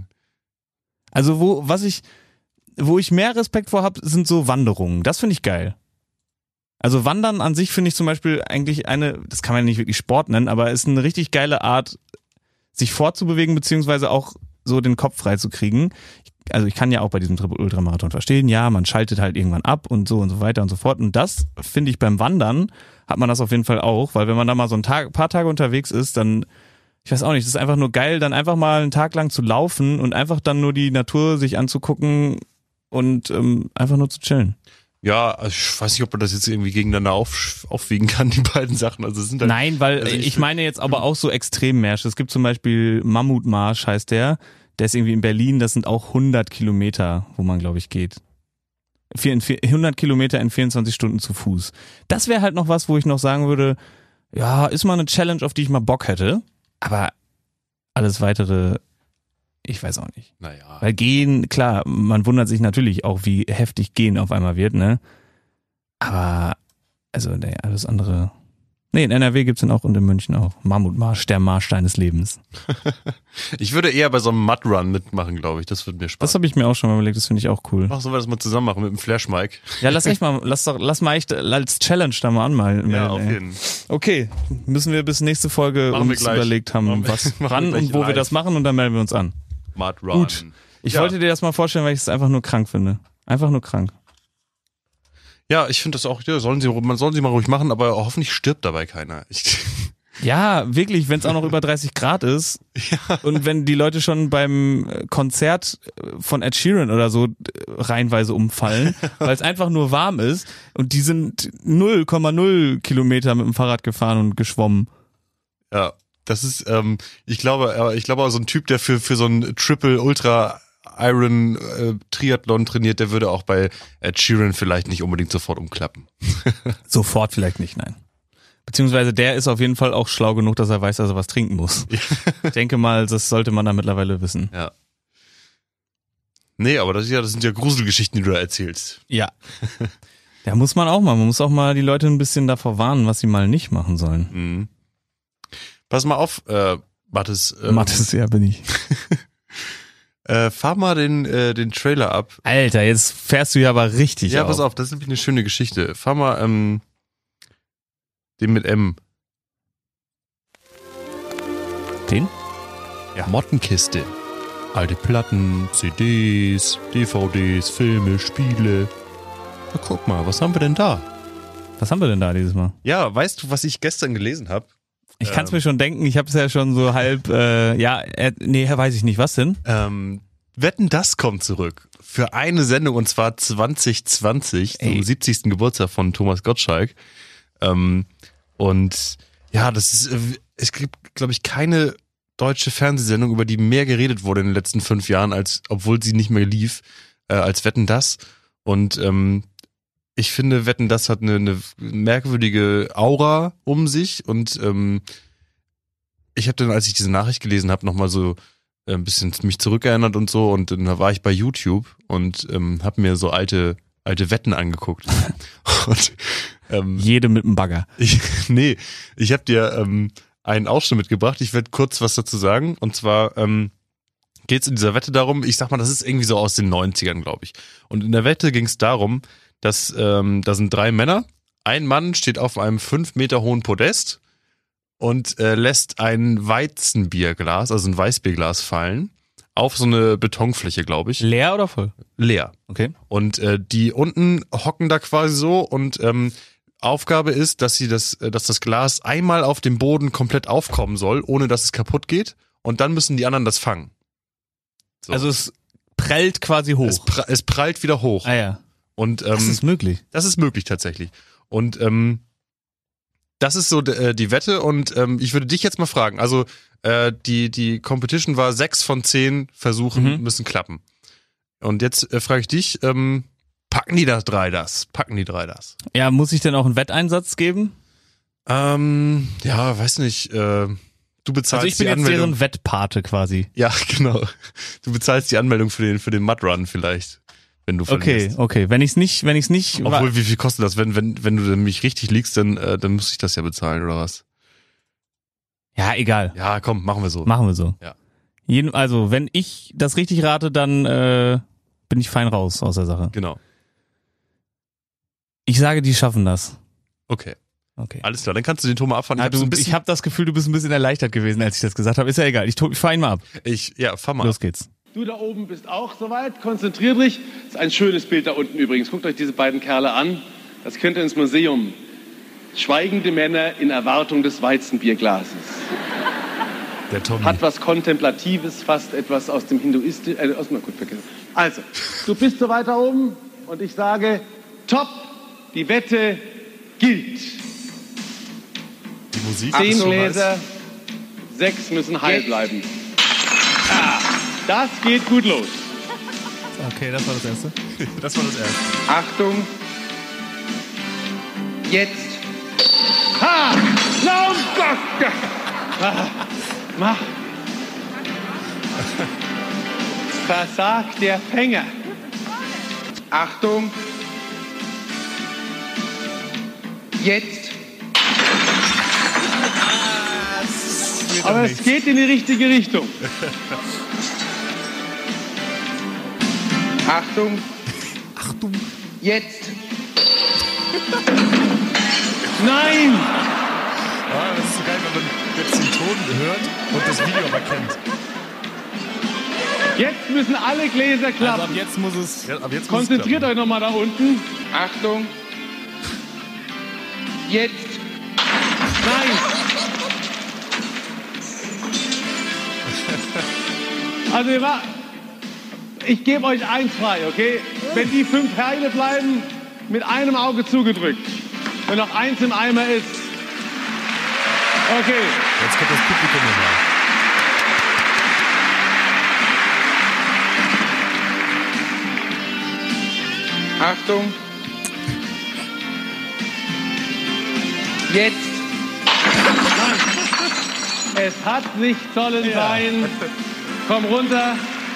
Also wo, was ich, wo ich mehr Respekt vor habe, sind so Wanderungen. Das finde ich geil. Also Wandern an sich finde ich zum Beispiel eigentlich eine, das kann man nicht wirklich Sport nennen, aber ist eine richtig geile Art, sich fortzubewegen, beziehungsweise auch so den Kopf frei zu kriegen. Also ich kann ja auch bei diesem Triple-Ultramarathon verstehen, ja, man schaltet halt irgendwann ab und so und so weiter und so fort. Und das finde ich beim Wandern, hat man das auf jeden Fall auch, weil wenn man da mal so ein Tag, paar Tage unterwegs ist, dann, ich weiß auch nicht, das ist einfach nur geil, dann einfach mal einen Tag lang zu laufen und einfach dann nur die Natur sich anzugucken und ähm, einfach nur zu chillen. Ja, also ich weiß nicht, ob man das jetzt irgendwie gegeneinander auf, aufwiegen kann, die beiden Sachen. Also es sind halt, Nein, weil also ich, ich- meine jetzt aber auch so Extremmärsche. Es gibt zum Beispiel Mammutmarsch, heißt der. Der ist irgendwie in Berlin, das sind auch hundert Kilometer, wo man, glaube ich, geht. Vier- vier- hundert Kilometer in vierundzwanzig Stunden zu Fuß. Das wäre halt noch was, wo ich noch sagen würde, ja, ist mal eine Challenge, auf die ich mal Bock hätte. Aber alles weitere, ich weiß auch nicht. naja. Weil gehen, klar, man wundert sich natürlich auch, wie heftig gehen auf einmal wird, ne? Aber, also, nee, alles andere. Nee, in N R W gibt's den auch und in München auch. Mammutmarsch, der Marsch deines Lebens. Ich würde eher bei so einem Mud-Run mitmachen, glaube ich. Das würde mir Spaß Das habe ich mir auch schon mal überlegt, das finde ich auch cool. Ach, sollen wir das mal zusammen machen mit dem Flash-Mic? Ja, lass echt mal, lass doch, lass mal echt als Challenge da mal anmelden. Ja, auf ey. jeden. Okay, müssen wir bis nächste Folge Machen wir uns gleich. überlegt haben, Machen wir- was machen wir wann gleich und wo wir live. das machen und dann melden wir uns an. Mud-Run. Gut. Ich Ja. wollte dir das mal vorstellen, weil ich es einfach nur krank finde. Einfach nur krank. Ja, ich finde das auch, ja, sollen sie, man soll sie mal ruhig machen, aber hoffentlich stirbt dabei keiner. Ich, Ja, wirklich, wenn es auch noch über dreißig Grad ist ja. und wenn die Leute schon beim Konzert von Ed Sheeran oder so reihenweise umfallen, weil es einfach nur warm ist und die sind null Komma null Kilometer mit dem Fahrrad gefahren und geschwommen. Ja, das ist, ähm, ich glaube, ich glaube, so ein Typ, der für, für so ein Triple Ultra Iron äh, Triathlon trainiert, der würde auch bei Ed Sheeran vielleicht nicht unbedingt sofort umklappen. Sofort vielleicht nicht, nein. Beziehungsweise der ist auf jeden Fall auch schlau genug, dass er weiß, dass er was trinken muss. Ich denke mal, das sollte man da mittlerweile wissen. Ja. Nee, aber das, ist ja, das sind ja Gruselgeschichten, die du da erzählst. Ja. Da muss man auch mal, man muss auch mal die Leute ein bisschen davor warnen, was sie mal nicht machen sollen. Mhm. Pass mal auf, äh, Mathis. Äh, Mathis, ja, bin ich. äh, fahr mal den, äh, den Trailer ab. Alter, jetzt fährst du ja aber richtig Ja, auf. pass auf, das ist nämlich eine schöne Geschichte. Fahr mal, ähm, den mit M. Den? Ja. Mottenkiste. Alte Platten, C Ds, D V Ds, Filme, Spiele. Na, guck mal, was haben wir denn da? Was haben wir denn da dieses Mal? Ja, weißt du, was ich gestern gelesen habe? Ich kann es mir schon denken, ich habe es ja schon so halb, äh, ja, äh, nee, weiß ich nicht, was denn? Ähm, Wetten, das kommt zurück. Für eine Sendung und zwar zwanzig zwanzig, Ey. zum siebzigsten Geburtstag von Thomas Gottschalk. Ähm, und ja, das ist, äh, es gibt, glaube ich, keine deutsche Fernsehsendung, über die mehr geredet wurde in den letzten fünf Jahren, als obwohl sie nicht mehr lief, äh, als Wetten, das. Und ähm, ich finde, Wetten, das hat eine, eine merkwürdige Aura um sich und ähm, ich habe dann, als ich diese Nachricht gelesen habe, nochmal so ein bisschen mich zurückerinnert und so und dann war ich bei YouTube und ähm, habe mir so alte alte Wetten angeguckt. und ähm, Jede mit dem Bagger. ich, nee, ich habe dir ähm, einen Ausschnitt mitgebracht. Ich werde kurz was dazu sagen und zwar ähm, geht es in dieser Wette darum, ich sag mal, das ist irgendwie so aus den neunzigern, glaube ich. Und in der Wette ging es darum, dass ähm, da sind drei Männer. Ein Mann steht auf einem fünf Meter hohen Podest und äh, lässt ein Weizenbierglas, also ein Weißbierglas fallen, auf so eine Betonfläche, glaube ich. Leer oder voll? Leer. Okay. Und äh, die unten hocken da quasi so und ähm, Aufgabe ist, dass sie das, äh, dass das Glas einmal auf dem Boden komplett aufkommen soll, ohne dass es kaputt geht. Und dann müssen die anderen das fangen. So. Also es prellt quasi hoch. Es, pra- es prallt wieder hoch. Ah ja. Und ähm, Das ist möglich. Das ist möglich tatsächlich. Und ähm, das ist so äh, die Wette und ähm, ich würde dich jetzt mal fragen, also äh, die, die Competition war sechs von zehn Versuchen Mhm. müssen klappen. Und jetzt äh, frage ich dich, ähm, packen die das drei das? Packen die drei das? Ja, muss ich denn auch einen Wetteinsatz geben? Ähm, ja, weiß nicht, äh, du bezahlst Also ich bin die jetzt Anmeldung. deren Wettpate quasi. Ja, genau. Du bezahlst die Anmeldung für den, für den Mudrun vielleicht, wenn du Okay, verlierst. okay. Wenn ich's nicht, wenn ich's nicht, Obwohl, wie viel kostet das? Wenn, wenn, wenn du nämlich richtig liegst, dann, äh, dann muss ich das ja bezahlen, oder was? ja, egal. Ja, komm, machen wir so. Machen wir so. Ja. Jeden, also, wenn ich das richtig rate, dann äh, bin ich fein raus aus der Sache. Genau. Ich sage, die schaffen das. Okay. Okay. Alles klar, dann kannst du den Ton mal abfahren. Ich Ah, hab so du, ein bisschen, ich habe das Gefühl, du bist ein bisschen erleichtert gewesen, als ich das gesagt habe. Ist ja egal. Ich, tu- ich fahr ihn mal ab. ich, ja, fahr mal. Los geht's. Du da oben bist auch soweit. Konzentriert dich. Das ist ein schönes Bild da unten übrigens. Guckt euch diese beiden Kerle an. Das könnt ihr ins Museum. Schweigende Männer in Erwartung des Weizenbierglases. Der Tommy. Hat was Kontemplatives, fast etwas aus dem Hinduistischen. Äh, aus, na gut, vergessen. Also, du bist so weit da oben und ich sage, top, die Wette gilt. Die Musik Zehn ist so Gläser, sechs müssen heil bleiben. Ah, das geht gut los. Okay, das war das Erste. heiß. Das war das erste. Achtung. Jetzt. Ha! Na, um Gott! Ah, mach. Versagt der Fänger. Achtung. Jetzt. Aber es geht in die richtige Richtung. Achtung. Achtung. Jetzt. Nein! Ah, das ist so geil, wenn man jetzt den Ton hört und das Video aber kennt. Jetzt müssen alle Gläser Also klappen. ab jetzt muss es. Ja, aber jetzt muss es Konzentriert klappen. euch nochmal da unten. Achtung. jetzt. Nein. Also wir war, ich gebe euch eins frei, okay? Wenn die fünf Pfeile bleiben, mit einem Auge zugedrückt. Wenn noch eins im Eimer ist. Okay. Jetzt kommt das Publikum nochmal. Achtung. Jetzt. Nein. Es hat nicht sollen Ja. sein. Komm runter.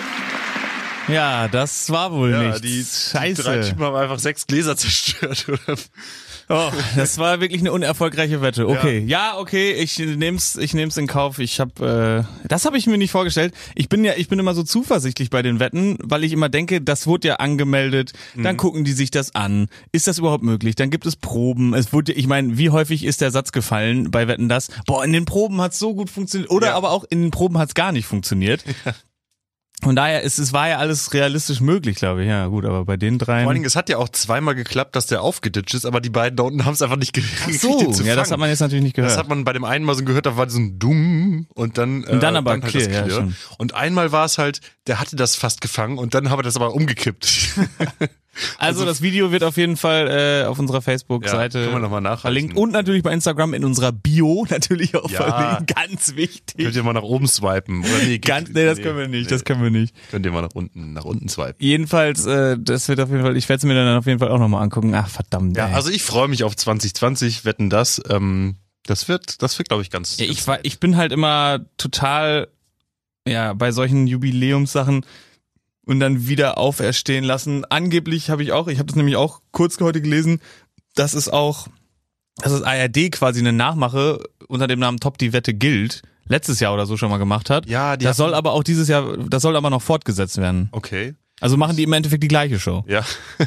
Ja, das war wohl Ja, nichts. die, die Scheiße. drei Typen haben einfach sechs Gläser zerstört. Oder? Oh, das war wirklich eine unerfolgreiche Wette. Okay, ja, ja okay, ich nehm's, ich nehm's in Kauf. Ich habe, äh, das habe ich mir nicht vorgestellt. Ich bin ja, ich bin immer so zuversichtlich bei den Wetten, weil ich immer denke, das wurde ja angemeldet. Dann Mhm. gucken die sich das an. Ist das überhaupt möglich? Dann gibt es Proben. Es wurde, ich meine, wie häufig ist der Satz gefallen bei Wetten das? Boah, in den Proben hat's so gut funktioniert. Oder Ja. aber auch in den Proben hat's gar nicht funktioniert. Ja. Von daher ist es war ja alles realistisch möglich, glaube ich. Ja, gut, aber bei den dreien. Vor allen Dingen, es hat ja auch zweimal geklappt, dass der aufgeditscht ist, aber die beiden da unten haben es einfach nicht gekriegt, so, den zu ja, das fangen. hat man jetzt natürlich nicht gehört. Das hat man bei dem einen mal so gehört, da war so ein Dumm und dann äh, Und dann aber halt clear, das ja, Clear. schon. Und einmal war es halt, der hatte das fast gefangen und dann haben wir das aber umgekippt. Also das Video wird auf jeden Fall äh, auf unserer Facebook-Seite Ja, kann man noch mal nachreichen. verlinkt und natürlich bei Instagram in unserer Bio natürlich auch Ja. verlinkt. Ganz wichtig. Könnt ihr mal nach oben swipen. Oder nee, Ganz, nee, das können wir nicht. Das können wir nicht. Könnt ihr mal nach unten, nach unten swipen. Jedenfalls, äh, das wird auf jeden Fall. Ich werde es mir dann auf jeden Fall auch nochmal angucken. Ach verdammt. Ja, ey. also ich freue mich auf zwanzig zwanzig, wetten das. Ähm, das wird, das wird, glaube ich, ganz. Ja, ich ganz war, nett. ich bin halt immer total, ja, bei solchen Jubiläumssachen und dann wieder auferstehen lassen. Angeblich habe ich auch, ich habe das nämlich auch kurz heute gelesen, dass es auch, dass das A R D quasi eine Nachmache unter dem Namen Top die Wette gilt, letztes Jahr oder so schon mal gemacht hat. Ja, die das hatten- soll aber auch dieses Jahr, das soll aber noch fortgesetzt werden. Okay. Also machen die im Endeffekt die gleiche Show. Ja.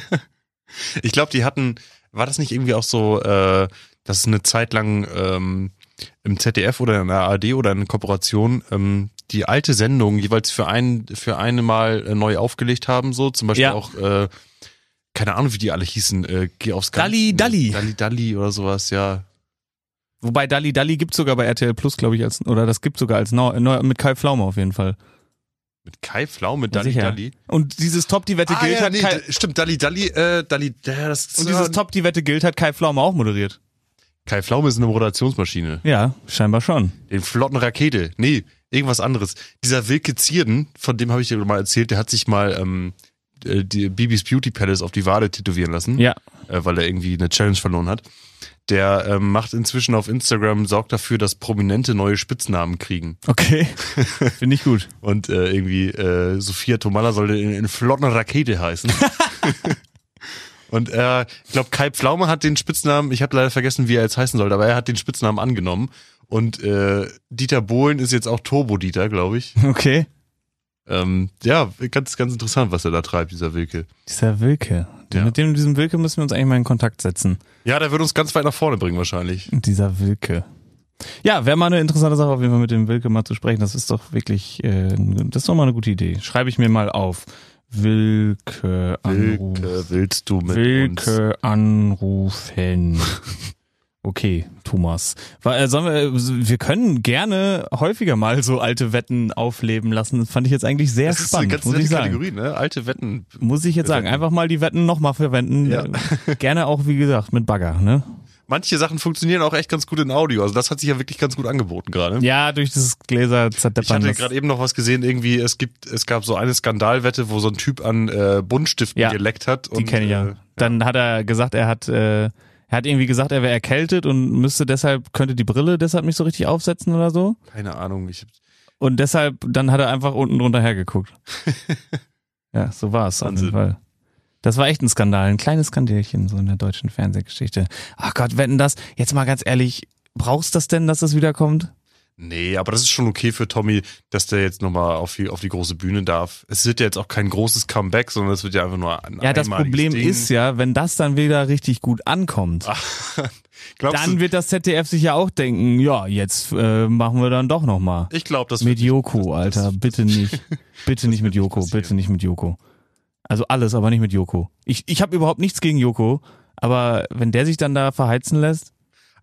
Ich glaube, die hatten, war das nicht irgendwie auch so, äh, dass es eine Zeit lang ähm, im Z D F oder in der A R D oder in Kooperation ähm, die alte Sendung jeweils für ein für eine Mal äh, neu aufgelegt haben, so zum Beispiel Ja. auch, äh, keine Ahnung, wie die alle hießen, äh, Geh aufs Ganze. Dalli, Dalli. Dalli, Dalli oder sowas, ja. Wobei Dalli Dalli gibt's sogar bei R T L Plus, glaube ich, als, oder das gibt's sogar als neu, neu, mit Kai Pflaume auf jeden Fall. Mit Kai Pflaume, mit Ja, Dalli, sicher. Dalli. Und dieses Top die Wette Ah, gilt ja, hat nee, Kai, d- stimmt, Dalli, Dalli, äh, Dalli, ja, das ist und dieses Top die Wette gilt hat Kai Pflaume auch moderiert. Kai Pflaume ist eine Moderationsmaschine. Ja, scheinbar schon. Den flotten Rakete. Nee, irgendwas anderes. Dieser Wilke Zierden, von dem habe ich dir mal erzählt, der hat sich mal ähm, äh, die Bibis Beauty Palace auf die Wade tätowieren lassen, Ja. äh, weil er irgendwie eine Challenge verloren hat. Der ähm, macht inzwischen auf Instagram, sorgt dafür, dass Prominente neue Spitznamen kriegen. Okay. Finde ich gut. Und äh, irgendwie äh, Sophia Tomalla sollte in, in flotten Rakete heißen. Und äh, ich glaube, Kai Pflaume hat den Spitznamen, ich habe leider vergessen, wie er jetzt heißen sollte, aber er hat den Spitznamen angenommen. Und äh, Dieter Bohlen ist jetzt auch Turbo-Dieter, glaube ich. Okay. Ähm, ja, ganz, ganz interessant, was er da treibt, dieser Wilke. Dieser Wilke. Ja. Mit dem diesem Wilke müssen wir uns eigentlich mal in Kontakt setzen. Ja, der wird uns ganz weit nach vorne bringen wahrscheinlich. Dieser Wilke. Ja, wäre mal eine interessante Sache, auf jeden Fall mit dem Wilke mal zu sprechen. Das ist doch wirklich, äh, das ist doch mal eine gute Idee. Schreibe ich mir mal auf. Wilke Anruf. Wilke, willst du mit uns? Wilke anrufen. Okay, Thomas. Weil, äh, sollen wir, wir können gerne häufiger mal so alte Wetten aufleben lassen. Das fand ich jetzt eigentlich sehr Das ist eine spannend, ganz muss nette ich sagen. Kategorie, ne? Alte Wetten. Muss ich jetzt sagen. Wetten. Einfach mal die Wetten nochmal verwenden. Ja. Äh, Gerne auch, wie gesagt, mit Bagger, ne? Manche Sachen funktionieren auch echt ganz gut in Audio. Also das hat sich ja wirklich ganz gut angeboten gerade. Ja, durch das Gläser Ich zerdeppern. hatte das- gerade eben noch was gesehen, irgendwie, es gibt, es gab so eine Skandalwette, wo so ein Typ an äh, Buntstiften Ja, geleckt hat. Die und, kenne ich ja. Äh, Dann hat er gesagt, er hat, äh, er hat irgendwie gesagt, er wäre erkältet und müsste deshalb, könnte die Brille deshalb nicht so richtig aufsetzen oder so. keine Ahnung, ich Und deshalb, dann hat er einfach unten drunter hergeguckt. Ja, so war es auf Wahnsinn. jeden Fall. Das war echt ein Skandal, ein kleines Skandälchen so in der deutschen Fernsehgeschichte. Ach Gott, wetten das, jetzt mal ganz ehrlich, brauchst das denn, dass das wiederkommt? Nee, aber das ist schon okay für Tommy, dass der jetzt nochmal auf die, auf die große Bühne darf. Es wird ja jetzt auch kein großes Comeback, sondern es wird ja einfach nur ein Ja, das einmaliges Problem Ding. ist ja, wenn das dann wieder richtig gut ankommt, Glaubst dann du, wird das Z D F sich ja auch denken, ja, jetzt äh, machen wir dann doch nochmal. ich glaube, das Mit wird Joko, das- Alter, bitte nicht. Bitte nicht mit wird nicht Joko, passieren. bitte nicht mit Joko. Also alles, aber nicht mit Joko. Ich, ich habe überhaupt nichts gegen Joko, aber wenn der sich dann da verheizen lässt,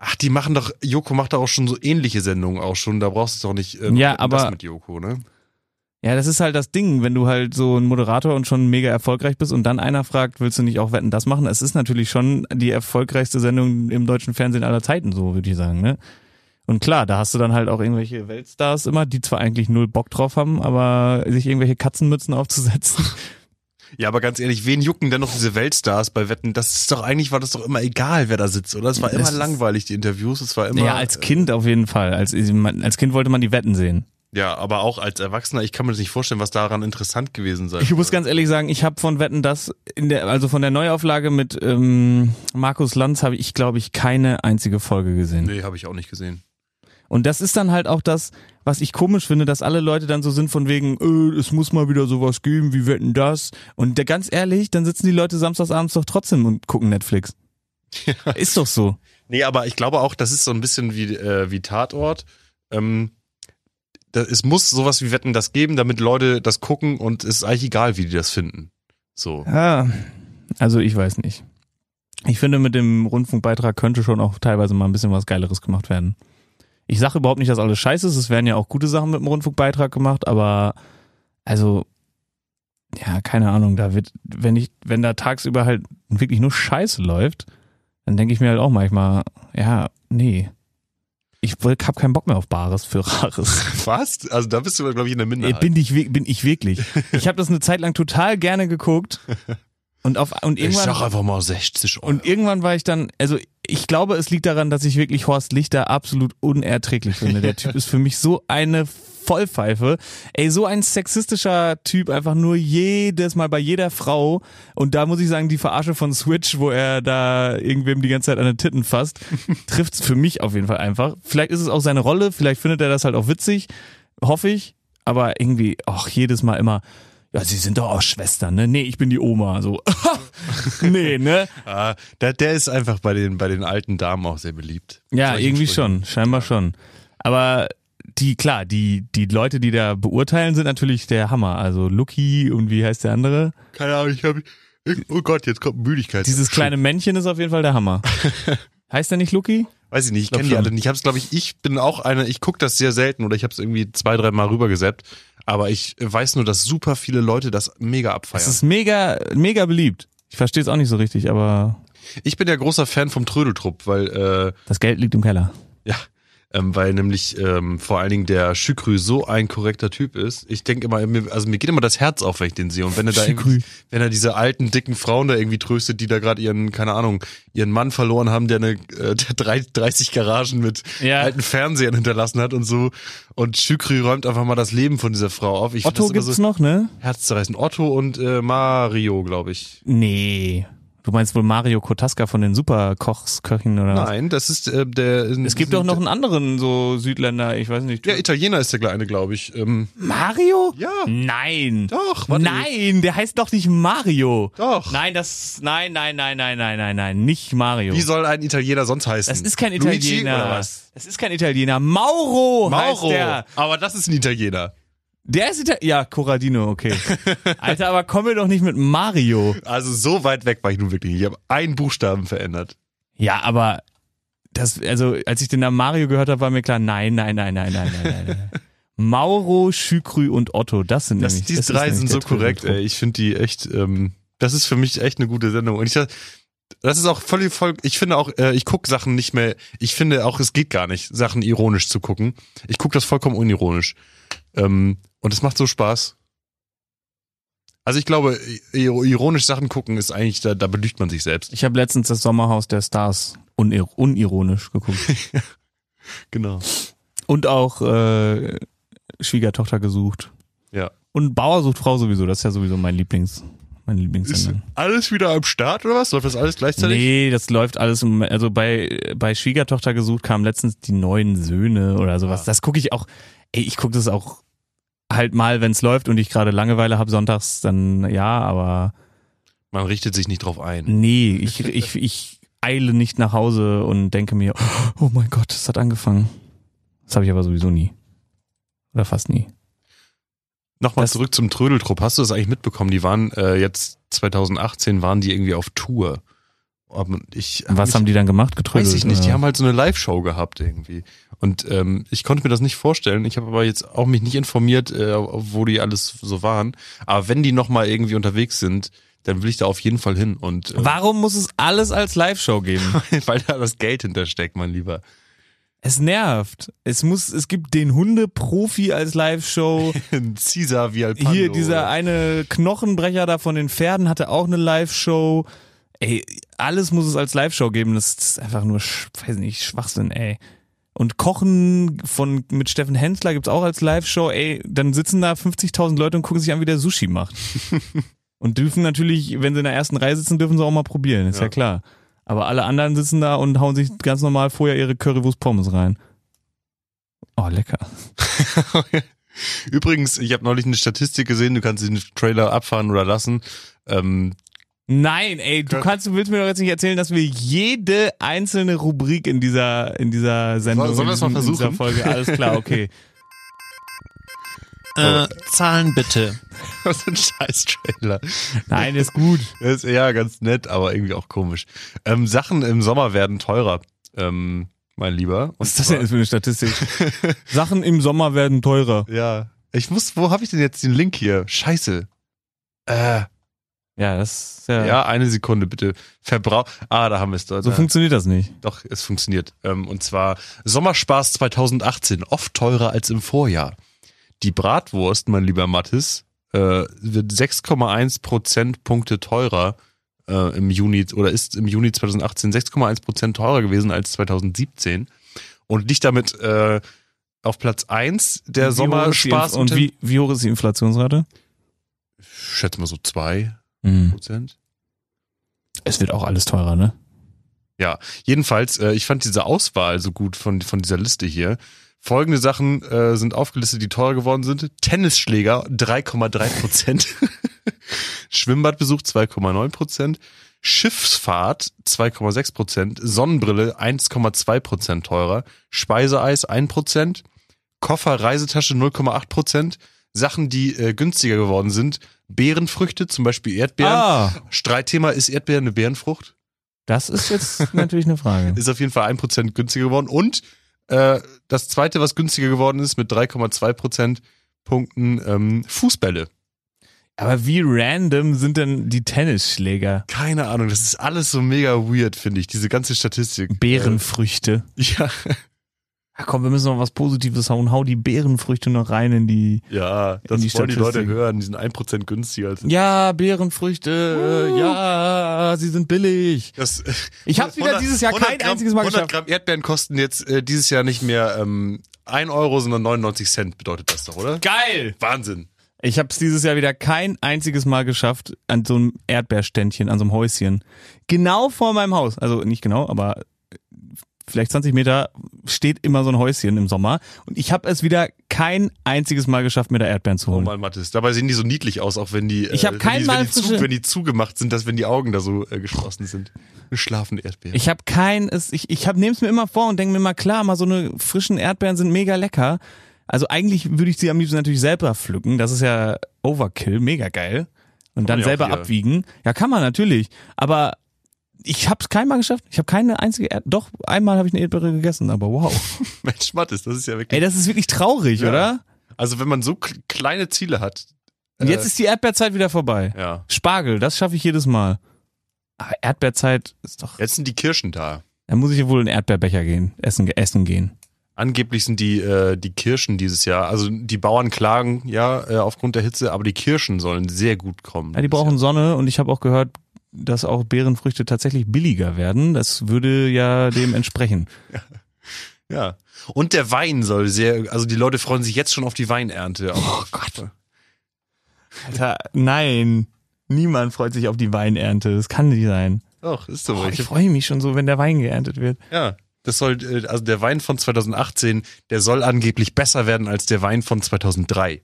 Ach, die machen doch, Joko macht doch auch schon so ähnliche Sendungen auch schon, da brauchst du doch nicht äh, Ja, aber- das mit Joko, ne? Ja, das ist halt das Ding, wenn du halt so ein Moderator und schon mega erfolgreich bist und dann einer fragt, willst du nicht auch Wetten, das machen? Es ist natürlich schon die erfolgreichste Sendung im deutschen Fernsehen aller Zeiten, so würde ich sagen, ne? Und klar, da hast du dann halt auch irgendwelche Weltstars immer, die zwar eigentlich null Bock drauf haben, aber sich irgendwelche Katzenmützen aufzusetzen. Ja, aber ganz ehrlich, wen jucken denn noch diese Weltstars bei Wetten? Das ist doch, eigentlich war das doch immer egal, wer da sitzt, oder? Es war immer Das ist- langweilig, die Interviews, es war immer... Ja, als Kind auf jeden Fall. Als, als Kind wollte man die Wetten sehen. Ja, aber auch als Erwachsener, ich kann mir das nicht vorstellen, was daran interessant gewesen sein Ich muss soll. ganz ehrlich sagen, ich habe von Wetten, das in der, also von der Neuauflage mit ähm, Markus Lanz habe ich, glaube ich, keine einzige Folge gesehen. Nee, habe ich auch nicht gesehen. Und das ist dann halt auch das, was ich komisch finde, dass alle Leute dann so sind von wegen, äh, es muss mal wieder sowas geben, wie Wetten, das? Und der, ganz ehrlich, dann sitzen die Leute samstagsabends doch trotzdem und gucken Netflix. Ja. Ist doch so. Nee, aber ich glaube auch, das ist so ein bisschen wie, äh, wie Tatort. Ähm, da, es muss sowas wie Wetten, das geben, damit Leute das gucken und es ist eigentlich egal, wie die das finden. So. Ja, also ich weiß nicht. Ich finde, mit dem Rundfunkbeitrag könnte schon auch teilweise mal ein bisschen was Geileres gemacht werden. Ich sage überhaupt nicht, dass alles scheiße ist. Es werden ja auch gute Sachen mit dem Rundfunkbeitrag gemacht, aber also, ja, keine Ahnung, da wird, wenn ich, wenn da tagsüber halt wirklich nur Scheiße läuft, dann denke ich mir halt auch manchmal, ja, nee. Ich hab keinen Bock mehr auf Bares für Rares. Was? Also da bist du, glaube ich, in der Minderheit. Bin ich, bin ich wirklich. Ich habe das eine Zeit lang total gerne geguckt. Und auf und ich irgendwann sag einfach mal sechzig Euro. und irgendwann war ich dann, also ich glaube, es liegt daran, dass ich wirklich Horst Lichter absolut unerträglich finde. Der Typ ist für mich so eine Vollpfeife. Ey, so ein sexistischer Typ, einfach nur jedes Mal bei jeder Frau. Und da muss ich sagen, die Verarsche von Switch, wo er da irgendwem die ganze Zeit an den Titten fasst, trifft's für mich auf jeden Fall einfach. Vielleicht ist es auch seine Rolle, vielleicht findet er das halt auch witzig, hoffe ich. Aber irgendwie, ach, jedes Mal immer, ja, sie sind doch auch Schwestern, ne? Nee, ich bin die Oma, so. Nee, ne? Ah, der, der ist einfach bei den, bei den alten Damen auch sehr beliebt. Ja, Solchen irgendwie Sprüchen. schon, scheinbar schon. Aber die, klar, die, die Leute, die da beurteilen, sind natürlich der Hammer. Also Lucky und wie heißt der andere? Keine Ahnung, ich habe, oh Gott, jetzt kommt Müdigkeit. Dieses kleine Männchen ist auf jeden Fall der Hammer. Heißt der nicht Lucky? Weiß ich nicht, ich Glaub kenne die schon. alle nicht. Ich hab's, glaube ich, ich bin auch einer, ich gucke das sehr selten oder ich habe es irgendwie zwei, drei Mal rübergesäppt. Aber ich weiß nur, dass super viele Leute das mega abfeiern. Es ist mega, mega beliebt. Ich verstehe es auch nicht so richtig, aber Ich bin ja großer Fan vom Trödeltrupp, weil, äh, das Geld liegt im Keller. ja, ähm, weil nämlich ähm, vor allen Dingen der Şükrü so ein korrekter Typ ist. Ich denke immer, mir, also mir geht immer das Herz auf, wenn ich den sehe. Und wenn er da Şükrü. irgendwie, wenn er diese alten, dicken Frauen da irgendwie tröstet, die da gerade ihren, keine Ahnung, ihren Mann verloren haben, der eine äh, der drei- dreißig Garagen mit Ja. alten Fernsehern hinterlassen hat und so. Und Şükrü räumt einfach mal das Leben von dieser Frau auf. Ich Otto find das gibt's immer so noch, ne? herzzerreißend. Otto und äh, Mario, glaube ich. Nee. Du meinst wohl Mario Kotaska von den Superkochsköchen oder was? Nein, das ist äh, der. Es gibt doch noch einen anderen so Südländer, ich weiß nicht. Der Italiener ist der kleine, glaube ich. Ähm, Mario? Ja. Nein. Doch, warte. Nein, der heißt doch nicht Mario. Doch. Nein, das, nein, nein, nein, nein, nein, nein, nein, nicht Mario. Wie soll ein Italiener sonst heißen? Das ist kein Luigi Italiener. oder was? Das ist kein Italiener. Mauro, heißt der. Aber das ist ein Italiener. Der ist Italiener. Ja, Corradino, okay. Alter, aber komm mir doch nicht mit Mario. Also so weit weg war ich nun wirklich nicht. Ich habe einen Buchstaben verändert. Ja, aber das, also als ich den Namen Mario gehört habe, war mir klar, nein, nein, nein, nein, nein, nein, nein, nein. Mauro, Şükrü und Otto, das sind Das, nämlich. die das ist drei nämlich sind der so korrekt, Trödeltrupp. ey. Ich finde die echt, ähm, das ist für mich echt eine gute Sendung. Und ich das ist auch völlig, voll, ich finde auch, äh, ich gucke Sachen nicht mehr, ich finde auch, es geht gar nicht, Sachen ironisch zu gucken. Ich gucke das vollkommen unironisch. Ähm, und es macht so Spaß. Also ich glaube, ironisch Sachen gucken ist eigentlich, da, da belügt man sich selbst. Ich habe letztens das Sommerhaus der Stars unir unironisch geguckt. Genau. Und auch äh, Schwiegertochter gesucht. Ja. Und Bauer sucht Frau sowieso, das ist ja sowieso mein Lieblings, mein Ist Lieblingssendung. alles wieder am Start oder was? Läuft das alles gleichzeitig? Nee, das läuft alles im, also bei, bei Schwiegertochter gesucht kamen letztens die neuen Söhne oder sowas. Ja. Das gucke ich auch, ey, ich gucke das auch halt mal, wenn es läuft und ich gerade Langeweile habe sonntags, dann ja, aber Man richtet sich nicht drauf ein. nee, ich, ich, ich eile nicht nach Hause und denke mir, oh mein Gott, das hat angefangen. Das habe ich aber sowieso nie. Oder fast nie. Nochmal Das- zurück zum Trödeltrupp. Hast du das eigentlich mitbekommen? Die waren äh, jetzt zwanzig achtzehn waren die irgendwie auf Tour. Aber ich Was mich, haben die dann gemacht? Getrödelt? Weiß ich nicht. Oder? Die haben halt so eine Live-Show gehabt irgendwie. Und ähm, ich konnte mir das nicht vorstellen. Ich habe aber jetzt auch mich nicht informiert, äh, wo die alles so waren. Aber wenn die nochmal irgendwie unterwegs sind, dann will ich da auf jeden Fall hin. Und äh, Warum muss es alles als Live-Show geben? weil da das Geld hintersteckt, mein Lieber. Es nervt. Es muss, es gibt den Hundeprofi als Live-Show. Caesar wie Alpando. Hier dieser eine Knochenbrecher da von den Pferden hatte auch eine Live-Show. Ey, alles muss es als Live-Show geben. Das ist einfach nur, weiß nicht, Schwachsinn, ey. Und Kochen von mit Steffen Hensler gibt's auch als Live-Show. Ey, dann sitzen da fünfzigtausend Leute und gucken sich an, wie der Sushi macht. Und dürfen natürlich, wenn sie in der ersten Reihe sitzen, dürfen sie auch mal probieren, ist ja, ja klar. Aber alle anderen sitzen da und hauen sich ganz normal vorher ihre Currywurst-Pommes rein. Oh, lecker. Übrigens, ich habe neulich eine Statistik gesehen, du kannst den Trailer abfahren oder lassen. Ähm, Nein, ey, du kannst, du willst mir doch jetzt nicht erzählen, dass wir jede einzelne Rubrik in dieser, in dieser Sendung, Sollen wir das mal in dieser versuchen? Folge, alles klar, okay. Äh, Zahlen bitte. Was für ein Scheiß-Trailer. Nein, ist gut. Das ist ja ganz nett, aber irgendwie auch komisch. Ähm, Sachen im Sommer werden teurer, ähm, mein Lieber. Und Was ist das denn jetzt für eine Statistik? Sachen im Sommer werden teurer. Ja. Ich muss, wo habe ich denn jetzt den Link hier? Scheiße. Äh, Ja, das ist ja, ja, eine Sekunde bitte. Verbrauch. Ah, da haben wir es dort. so Ja. funktioniert das nicht. Doch, es funktioniert. Ähm, und zwar Sommerspaß zweitausendachtzehn, oft teurer als im Vorjahr. Die Bratwurst, mein lieber Mathis, äh, wird sechs Komma eins Prozentpunkte teurer äh, im Juni oder ist im Juni zweitausendachtzehn sechs Komma eins Prozent teurer gewesen als zweitausendsiebzehn und liegt damit äh, auf Platz eins der Und wie hoch ist die Sommerspaß. Inf- Und wie, wie hoch ist die Inflationsrate? Ich schätze mal so zwei Mhm. Prozent. Es wird auch alles teurer, ne? Ja, jedenfalls, äh, ich fand diese Auswahl so gut von, von dieser Liste hier. Folgende Sachen äh, sind aufgelistet, die teurer geworden sind. Tennisschläger drei Komma drei Prozent. Schwimmbadbesuch zwei Komma neun Prozent. Schiffsfahrt zwei Komma sechs Prozent. Sonnenbrille eins Komma zwei Prozent teurer. Speiseeis ein Prozent. Koffer, Reisetasche null Komma acht Prozent. Sachen, die äh, günstiger geworden sind. Beerenfrüchte, zum Beispiel Erdbeeren. Ah, Streitthema, ist Erdbeeren eine Beerenfrucht? das ist jetzt natürlich eine Frage. Ist auf jeden Fall ein Prozent günstiger geworden. Und äh, das zweite, was günstiger geworden ist, mit drei Komma zwei Prozent Punkten, ähm, Fußbälle. Aber wie random sind denn die Tennisschläger? Keine Ahnung, das ist alles so mega weird, finde ich, diese ganze Statistik. Beerenfrüchte. Äh, ja, Ach komm, wir müssen noch was Positives hauen. Hau die Beerenfrüchte noch rein in die... ja, das die wollen die Leute Statistik. hören, die sind ein Prozent günstiger als Ja, Beerenfrüchte, ja, sie sind billig. das. Ich habe wieder hundert dieses Jahr kein Gramm, einziges Mal hundert geschafft. Gramm Erdbeeren kosten jetzt äh, dieses Jahr nicht mehr ähm, ein Euro, sondern neunundneunzig Cent bedeutet das doch, oder? Geil! Wahnsinn. Ich habe es dieses Jahr wieder kein einziges Mal geschafft an so einem Erdbeerständchen, an so einem Häuschen. Genau vor meinem Haus, also nicht genau, aber vielleicht zwanzig Meter steht immer so ein Häuschen im Sommer. Und ich habe es wieder kein einziges Mal geschafft, mir da Erdbeeren zu Oh holen. Mann, Mathis. Dabei sehen die so niedlich aus, auch wenn die, Ich hab äh, kein wenn die, Mal wenn die, zu, frische- wenn die zugemacht sind, dass wenn die Augen da so äh, geschlossen sind. Eine schlafende Erdbeere. Ich habe kein, es, ich, ich hab, nehme es mir immer vor und denke mir mal, klar, mal so eine frischen Erdbeeren sind mega lecker. Also eigentlich würde ich sie am liebsten natürlich selber pflücken. Das ist ja Overkill, mega geil. Und man dann ja auch selber hier. abwiegen. Ja, kann man natürlich. Aber ich habe es keinmal geschafft. Ich habe keine einzige Erd Doch, einmal habe ich eine Erdbeere gegessen, aber wow. Mensch, Mathis, das ist ja wirklich. Ey, das ist wirklich traurig, Ja. oder? Also wenn man so k- kleine Ziele hat. Und äh, jetzt ist die Erdbeerzeit wieder vorbei. ja. Spargel, das schaffe ich jedes Mal. Aber Erdbeerzeit ist doch... Jetzt sind die Kirschen da. Da muss ich ja wohl in den Erdbeerbecher gehen, essen, essen gehen. Angeblich sind die, äh, die Kirschen dieses Jahr, also die Bauern klagen ja äh, aufgrund der Hitze, aber die Kirschen sollen sehr gut kommen. Ja, die dieses brauchen Sonne und ich habe auch gehört, dass auch Beerenfrüchte tatsächlich billiger werden. Das würde ja dem entsprechen. Jahr. Ja. Und der Wein soll sehr, also die Leute freuen sich jetzt schon auf die Weinernte. Oh Gott. Alter, nein. Niemand freut sich auf die Weinernte. Das kann nicht sein. Doch, ist so. Oh, ich ich freue mich schon so, wenn der Wein geerntet wird. Ja, das soll, äh, also der Wein von zweitausendachtzehn, der soll angeblich besser werden als der Wein von zweitausenddrei.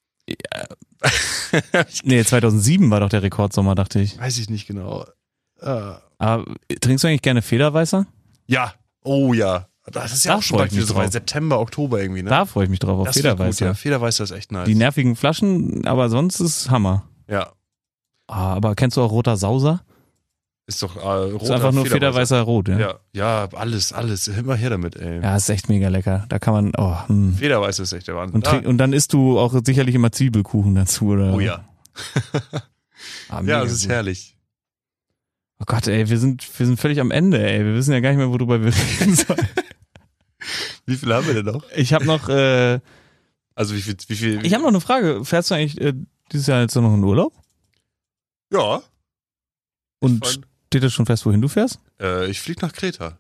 Nee, zweitausendsieben war doch der Rekordsommer, dachte ich. Weiß ich nicht genau. Äh, Aber trinkst du eigentlich gerne Federweißer? ja, oh ja. Das ist ja Da auch schon freu bald ich mich wieder so weit. drauf. September, Oktober irgendwie, ne? Da freue ich mich drauf, auf das wird gut, Federweißer. ja. Federweißer ist echt nice. Die nervigen Flaschen, aber sonst ist Hammer. ja. Ah, aber kennst du auch Roter Sauser? Ist doch äh, rot. Ist einfach nur federweißer Rot, ja? Ja, ja, alles, alles. Immer her damit, ey. Ja, ist echt mega lecker. Da kann man, oh, hm. Federweiß ist echt der Wahnsinn. Und, trink, und dann isst du auch sicherlich immer Zwiebelkuchen dazu, oder? Oh ja. ah, ja, das ist gut. Herrlich. Oh Gott, ey, wir sind, wir sind völlig am Ende, ey. Wir wissen ja gar nicht mehr, worüber wir reden sollen. Wie viel haben wir denn noch? Ich habe noch, äh, also wie viel, wie viel? Ich habe noch eine Frage. Fährst du eigentlich äh, dieses Jahr jetzt noch in Urlaub? Ja. Und steht das schon fest, wohin du fährst? Äh, ich fliege nach Kreta.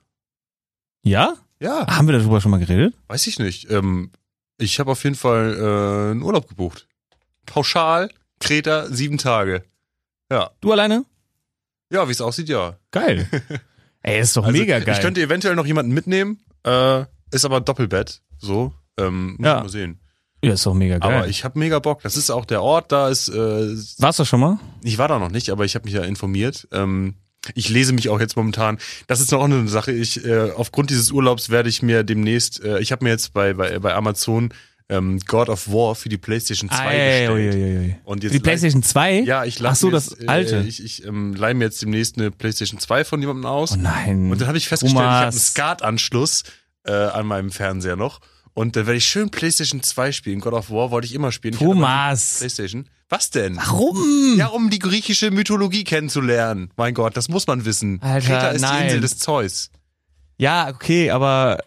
Ja? Ja. Haben wir darüber schon mal geredet? Weiß ich nicht. Ähm, ich habe auf jeden Fall äh, einen Urlaub gebucht. Pauschal, Kreta, sieben Tage. Ja. Du alleine? Ja, wie es aussieht, ja. Geil. Ey, ist doch also, mega geil. Ich könnte eventuell noch jemanden mitnehmen, äh, ist aber Doppelbett, so. Ähm, muss ja. ich mal sehen. Ja, ist doch mega geil. Aber ich habe mega Bock. Das ist auch der Ort, da ist... Äh, Warst du schon mal? Ich war da noch nicht, aber ich habe mich ja informiert. Ähm, ich lese mich auch jetzt momentan. Das ist noch eine Sache. Ich äh, aufgrund dieses Urlaubs werde ich mir demnächst... Äh, ich habe mir jetzt bei, bei, bei Amazon ähm, God of War für die PlayStation zwei Ei, bestellt. Ui, ui, ui. Und jetzt für die PlayStation zwei? Ja, ich Ach so, das das alte. Äh, ich ich ähm, leihe mir jetzt demnächst eine PlayStation zwei von jemandem aus. Oh nein. Und dann habe ich festgestellt, Thomas. ich habe einen SCART-Anschluss äh, an meinem Fernseher noch. Und dann werde ich schön PlayStation zwei spielen. God of War wollte ich immer spielen. Ich Thomas. PlayStation. Was denn? Warum? Ja, um die griechische Mythologie kennenzulernen. Mein Gott, das muss man wissen. Alter, Kreta ist nein. die Insel des Zeus. Ja, okay, aber...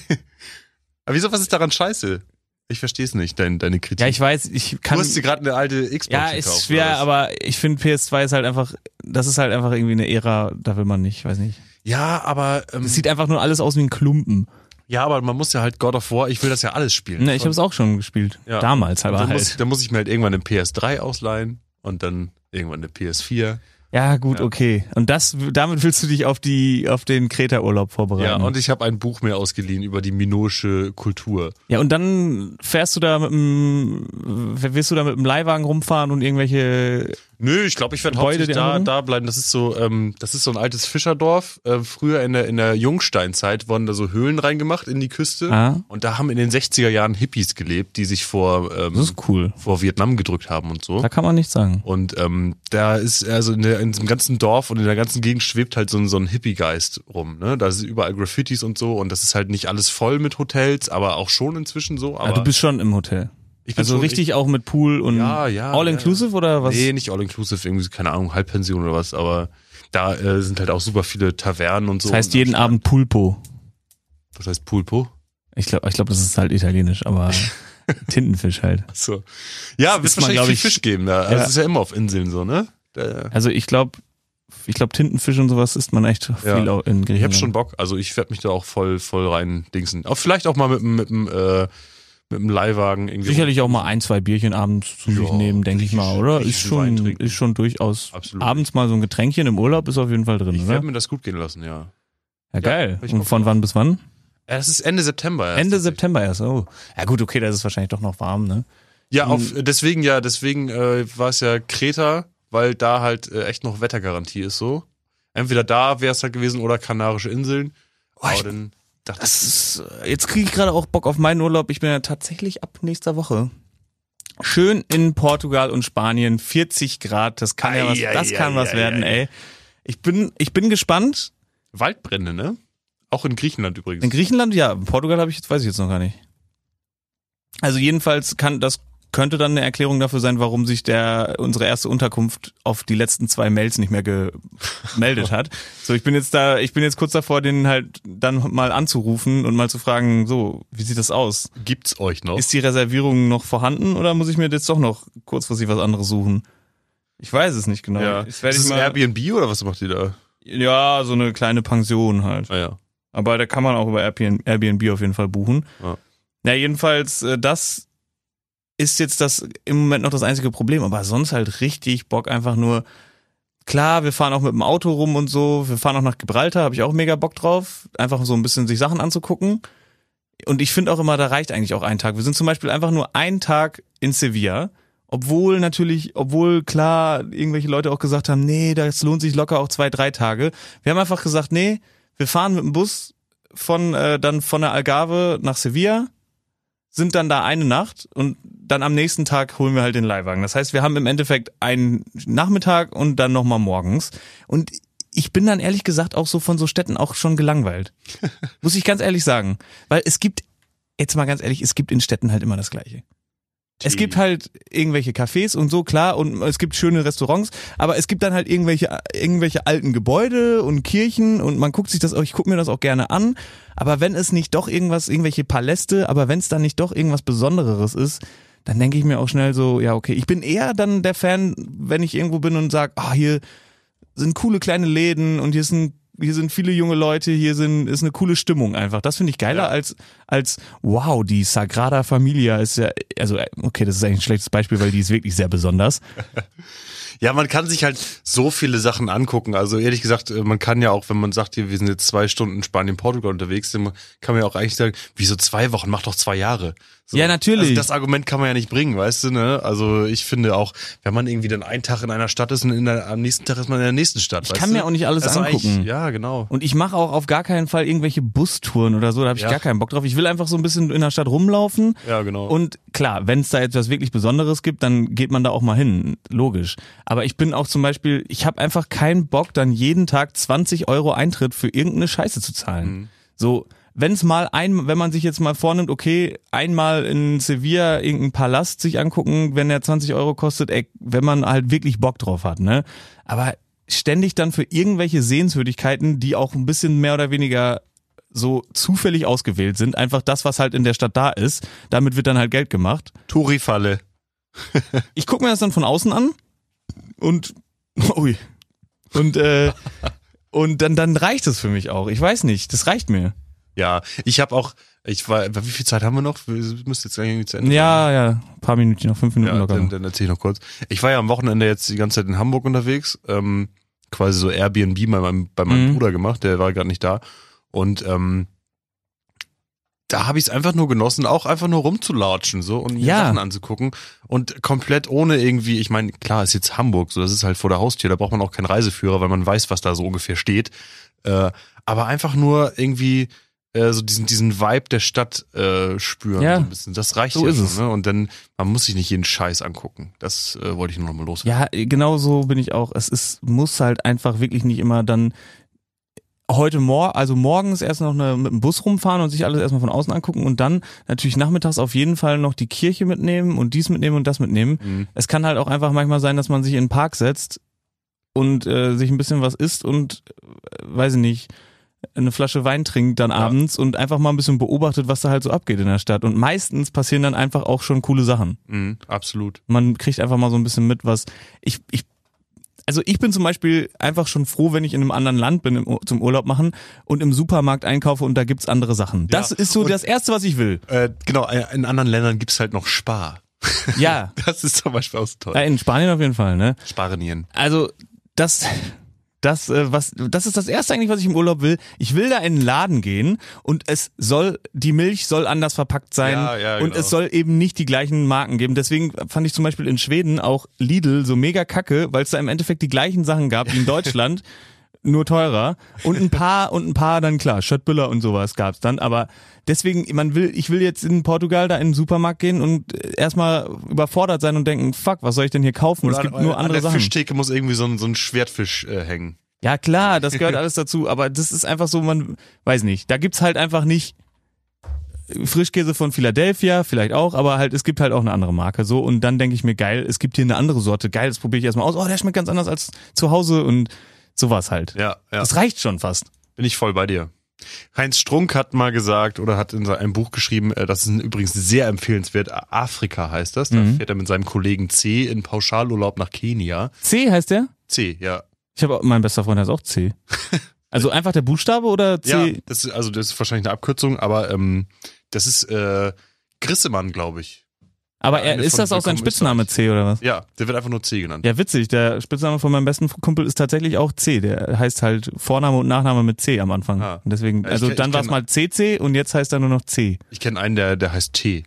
aber wieso, was ist daran scheiße? Ich verstehe es nicht, dein, deine Kritik. Ja, ich weiß, ich kann... Du hast dir gerade eine alte Xbox ja, gekauft. Ja, ist schwer, aber ich finde P S zwei ist halt einfach... Das ist halt einfach irgendwie eine Ära, da will man nicht, weiß nicht. Ja, aber... Ähm, es sieht einfach nur alles aus wie ein Klumpen. Ja, aber man muss ja halt God of War, ich will das ja alles spielen. Ne, ich habe es auch schon gespielt. Ja. Damals aber dann halt. Muss, dann muss ich mir halt irgendwann eine P S drei ausleihen und dann irgendwann eine P S vier. Ja, gut, ja. okay. Und das, damit willst du dich auf die, auf den Kreta-Urlaub vorbereiten. Ja, und ich habe ein Buch mir ausgeliehen über die minoische Kultur. Ja, und dann fährst du da mit dem, wirst du da mit dem Leihwagen rumfahren und irgendwelche... Nö, ich glaube, ich werde hauptsächlich da, da bleiben. Das ist so, ähm, das ist so ein altes Fischerdorf. Äh, früher in der in der Jungsteinzeit wurden da so Höhlen reingemacht in die Küste. Ah. Und da haben in den sechziger Jahren Hippies gelebt, die sich vor ähm, das ist cool. vor Vietnam gedrückt haben und so. Da kann man nichts sagen. Und ähm, da ist also in, der, in diesem ganzen Dorf und in der ganzen Gegend schwebt halt so ein, so ein Hippie-Geist rum. Ne? Da sind überall Graffitis und so und das ist halt nicht alles voll mit Hotels, aber auch schon inzwischen so. Aber ja, du bist schon im Hotel. Ich also schon, richtig ich, auch mit Pool und ja, ja, All-Inclusive ja. oder was? Nee, nicht All-Inclusive, irgendwie, keine Ahnung, Halbpension oder was, aber da äh, sind halt auch super viele Tavernen und so. Das heißt jeden Abend Pulpo. Was heißt Pulpo? Ich glaube, ich glaube, das ist halt italienisch, aber Tintenfisch halt. Ach so. Ja, wird wahrscheinlich viel ich, Fisch geben da. Also ja. das ist ja immer auf Inseln so, ne? Da, also ich glaube, ich glaube Tintenfisch und sowas isst man echt viel ja. in Griechenland. Ich hab schon Bock, also ich werde mich da auch voll voll rein dingsen. Auch vielleicht auch mal mit mit mit äh, mit dem Leihwagen irgendwie. Sicherlich auch mal ein, zwei Bierchen abends zu sich ja, nehmen, denke ich mal, oder? Ist schon, ist schon durchaus. Absolut. Abends mal so ein Getränkchen im Urlaub ist auf jeden Fall drin, ich oder? Ich werde mir das gut gehen lassen, ja. Ja, geil. Ja, und von wann bis wann? Ja, das ist Ende September erst. Ende September erst, oh. Ja gut, okay, das ist wahrscheinlich doch noch warm, ne? Ja, auf, deswegen ja, deswegen äh, war es ja Kreta, weil da halt äh, echt noch Wettergarantie ist so. Entweder da wäre es halt gewesen oder Kanarische Inseln. Oh, ich, dann das ist, jetzt kriege ich gerade auch Bock auf meinen Urlaub. Ich bin ja tatsächlich ab nächster Woche schön in Portugal und Spanien, vierzig Grad, das kann ja was, das kann was werden, ey. Ich bin, ich bin gespannt. Waldbrände, ne? Auch in Griechenland übrigens. In Griechenland, ja. In Portugal habe ich jetzt, weiß ich jetzt noch gar nicht. Also jedenfalls kann das könnte dann eine Erklärung dafür sein, warum sich der unsere erste Unterkunft auf die letzten zwei Mails nicht mehr gemeldet hat. So, ich bin jetzt da, ich bin jetzt kurz davor, den halt dann mal anzurufen und mal zu fragen, so, wie sieht das aus? Gibt's euch noch? Ist die Reservierung noch vorhanden oder muss ich mir jetzt doch noch kurzfristig was anderes suchen? Ich weiß es nicht genau. Ja. Ist es ein Airbnb oder was macht ihr da? Ja, so eine kleine Pension halt. Ah, ja. Aber da kann man auch über Airbnb auf jeden Fall buchen. Ja, ja jedenfalls, das ist jetzt das im Moment noch das einzige Problem, aber sonst halt richtig Bock einfach nur, klar, wir fahren auch mit dem Auto rum und so, wir fahren auch nach Gibraltar, habe ich auch mega Bock drauf, einfach so ein bisschen sich Sachen anzugucken und ich finde auch immer, da reicht eigentlich auch ein Tag. Wir sind zum Beispiel einfach nur einen Tag in Sevilla, obwohl natürlich, obwohl klar irgendwelche Leute auch gesagt haben, nee, das lohnt sich locker auch zwei, drei Tage. Wir haben einfach gesagt, nee, wir fahren mit dem Bus von äh, dann von der Algarve nach Sevilla, sind dann da eine Nacht und dann am nächsten Tag holen wir halt den Leihwagen. Das heißt, wir haben im Endeffekt einen Nachmittag und dann nochmal morgens. Und ich bin dann ehrlich gesagt auch so von so Städten auch schon gelangweilt. Muss ich ganz ehrlich sagen. Weil es gibt, jetzt mal ganz ehrlich, es gibt in Städten halt immer das Gleiche. Es gibt halt irgendwelche Cafés und so, klar, und es gibt schöne Restaurants, aber es gibt dann halt irgendwelche irgendwelche alten Gebäude und Kirchen und man guckt sich das auch, ich gucke mir das auch gerne an, aber wenn es nicht doch irgendwas, irgendwelche Paläste, aber wenn es dann nicht doch irgendwas Besondereres ist, dann denke ich mir auch schnell so, ja okay, ich bin eher dann der Fan, wenn ich irgendwo bin und sage, ah, hier sind coole kleine Läden und hier ist ein hier sind viele junge Leute, hier sind ist eine coole Stimmung einfach. Das finde ich geiler Ja. als als wow, die Sagrada Familia ist ja, also okay, das ist eigentlich ein schlechtes Beispiel, weil die ist wirklich sehr besonders. Ja, man kann sich halt so viele Sachen angucken. Also ehrlich gesagt, man kann ja auch, wenn man sagt, hier, wir sind jetzt zwei Stunden in Spanien, Portugal unterwegs, dann kann man ja auch eigentlich sagen, wieso zwei Wochen, mach doch zwei Jahre. So. Ja, natürlich. Also das Argument kann man ja nicht bringen, weißt du, ne? Also ich finde auch, wenn man irgendwie dann einen Tag in einer Stadt ist und in der, am nächsten Tag ist man in der nächsten Stadt, Ich weißt kann du? mir auch nicht alles Das ist angucken. eigentlich- Ja, genau. Und ich mache auch auf gar keinen Fall irgendwelche Bustouren oder so, da habe ich Ja. gar keinen Bock drauf. Ich will einfach so ein bisschen in der Stadt rumlaufen. Ja, genau. Und klar, wenn es da jetzt was wirklich Besonderes gibt, dann geht man da auch mal hin, logisch. Aber ich bin auch zum Beispiel, ich habe einfach keinen Bock, dann jeden Tag zwanzig Euro Eintritt für irgendeine Scheiße zu zahlen. Mhm. So, wenn es mal ein, wenn man sich jetzt mal vornimmt, okay, einmal in Sevilla irgendeinen Palast sich angucken, wenn der zwanzig Euro kostet, ey, wenn man halt wirklich Bock drauf hat, ne? Aber ständig dann für irgendwelche Sehenswürdigkeiten, die auch ein bisschen mehr oder weniger so zufällig ausgewählt sind, einfach das, was halt in der Stadt da ist, damit wird dann halt Geld gemacht. Touri-Falle. Ich gucke mir das dann von außen an und ui. Und äh, und dann dann reicht es für mich auch. Ich weiß nicht, das reicht mir. Ja, ich habe auch, ich war, wie viel Zeit haben wir noch? Wir müssen jetzt irgendwie zu Ende. Ja, ja, ein paar Minuten noch, fünf Minuten Ja, locker. dann, noch. dann erzähl ich noch kurz. Ich war ja am Wochenende jetzt die ganze Zeit in Hamburg unterwegs, ähm, quasi so Airbnb bei meinem, bei meinem Mhm. Bruder gemacht, der war gerade nicht da. Und ähm, da habe ich es einfach nur genossen, auch einfach nur rumzulatschen so und mir Ja. Sachen anzugucken und komplett ohne irgendwie, ich meine, klar, ist jetzt Hamburg, so das ist halt vor der Haustür, da braucht man auch keinen Reiseführer, weil man weiß, was da so ungefähr steht. Äh, aber einfach nur irgendwie äh, so diesen diesen Vibe der Stadt äh, spüren, Ja. so ein bisschen. Das reicht So ja ist schon, es. ne? Und dann man muss sich nicht jeden Scheiß angucken. Das äh, wollte ich nur noch mal loswerden. Ja, genau so bin ich auch. Es ist, muss halt einfach wirklich nicht immer dann heute morgen, also morgens erst noch eine, mit dem Bus rumfahren und sich alles erstmal von außen angucken und dann natürlich nachmittags auf jeden Fall noch die Kirche mitnehmen und dies mitnehmen und das mitnehmen. Mhm. Es kann halt auch einfach manchmal sein, dass man sich in den Park setzt und äh, sich ein bisschen was isst und, äh, weiß ich nicht, eine Flasche Wein trinkt dann Ja. abends und einfach mal ein bisschen beobachtet, was da halt so abgeht in der Stadt. Und meistens passieren dann einfach auch schon coole Sachen. Mhm, absolut. Man kriegt einfach mal so ein bisschen mit, was ich, ich, also ich bin zum Beispiel einfach schon froh, wenn ich in einem anderen Land bin im, zum Urlaub machen und im Supermarkt einkaufe und da gibt's andere Sachen. Das Ja, ist so und- das Erste, was ich will. Äh, genau, in anderen Ländern gibt's halt noch Spar. Ja, Das ist zum Beispiel auch so toll. ja, in Spanien auf jeden Fall, ne? Spanien. Also das, das, äh, was, das ist das Erste eigentlich, was ich im Urlaub will. Ich will da in einen Laden gehen und es soll, die Milch soll anders verpackt sein Ja, ja, und genau. es soll eben nicht die gleichen Marken geben. Deswegen fand ich zum Beispiel in Schweden auch Lidl so mega kacke, weil es da im Endeffekt die gleichen Sachen gab wie in Deutschland. Nur teurer und ein paar und ein paar dann klar, Schöttbüller und sowas gab's dann, aber deswegen, man will, ich will jetzt in Portugal da in den Supermarkt gehen und erstmal überfordert sein und denken, fuck, was soll ich denn hier kaufen? Es Oder gibt an, nur an andere der Sachen. Fischtheke muss irgendwie so ein, so ein Schwertfisch äh, hängen. Ja klar, das gehört alles dazu, aber das ist einfach so, man weiß nicht, da gibt's halt einfach nicht Frischkäse von Philadelphia, vielleicht auch, aber halt es gibt halt auch eine andere Marke so und dann denke ich mir, geil, es gibt hier eine andere Sorte, geil, das probiere ich erstmal aus, oh, der schmeckt ganz anders als zu Hause und sowas halt. Ja, ja. Das reicht schon fast. Bin ich voll bei dir. Heinz Strunk hat mal gesagt oder hat in einem Buch geschrieben, äh, das ist übrigens sehr empfehlenswert, Afrika heißt das. Da Mhm. fährt er mit seinem Kollegen C in Pauschalurlaub nach Kenia. C heißt der? C, ja. Ich habe mein bester Freund heißt auch C. Also einfach der Buchstabe oder C? Ja, das ist, also das ist wahrscheinlich eine Abkürzung, aber ähm, das ist äh, Grissemann, glaube ich. Aber er, eine ist von das auch sein Willkommen Spitzname Österreich. C oder was? Ja, der wird einfach nur C genannt. Ja, witzig. Der Spitzname von meinem besten Kumpel ist tatsächlich auch C. Der heißt halt Vorname und Nachname mit C am Anfang. Ah. Und deswegen, Ja, ich also kenn- dann ich war es kenn- mal C C und jetzt heißt er nur noch C. Ich kenne einen, der, der heißt T.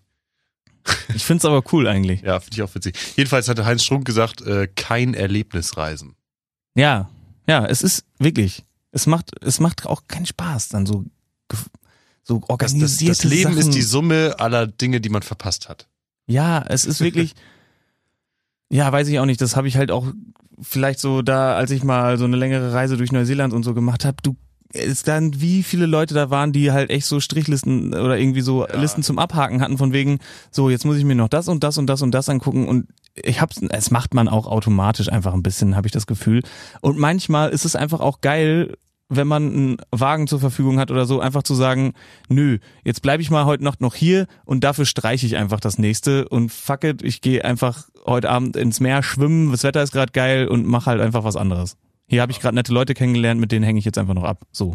Ich find's aber cool eigentlich. Ja, finde ich auch witzig. Jedenfalls hatte Heinz Strunk gesagt, äh, kein Erlebnisreisen. Ja, ja, es ist wirklich. Es macht, es macht auch keinen Spaß, dann so, gef- so Das, das, organisierte das Leben Sachen. ist die Summe aller Dinge, die man verpasst hat. Ja, es ist wirklich. Ja, weiß ich auch nicht. Das habe ich halt auch vielleicht so da, als ich mal so eine längere Reise durch Neuseeland und so gemacht habe, du ist dann, wie viele Leute da waren, die halt echt so Strichlisten oder irgendwie so ja. Listen zum Abhaken hatten von wegen, so jetzt muss ich mir noch das und das und das und das angucken und ich hab's, es macht man auch automatisch einfach ein bisschen, habe ich das Gefühl. Und manchmal ist es einfach auch geil, wenn man einen Wagen zur Verfügung hat oder so, einfach zu sagen, nö, jetzt bleibe ich mal heute Nacht noch hier und dafür streiche ich einfach das nächste und fuck it, ich gehe einfach heute Abend ins Meer schwimmen, das Wetter ist gerade geil und mach halt einfach was anderes. Hier habe ich gerade nette Leute kennengelernt, mit denen hänge ich jetzt einfach noch ab. So.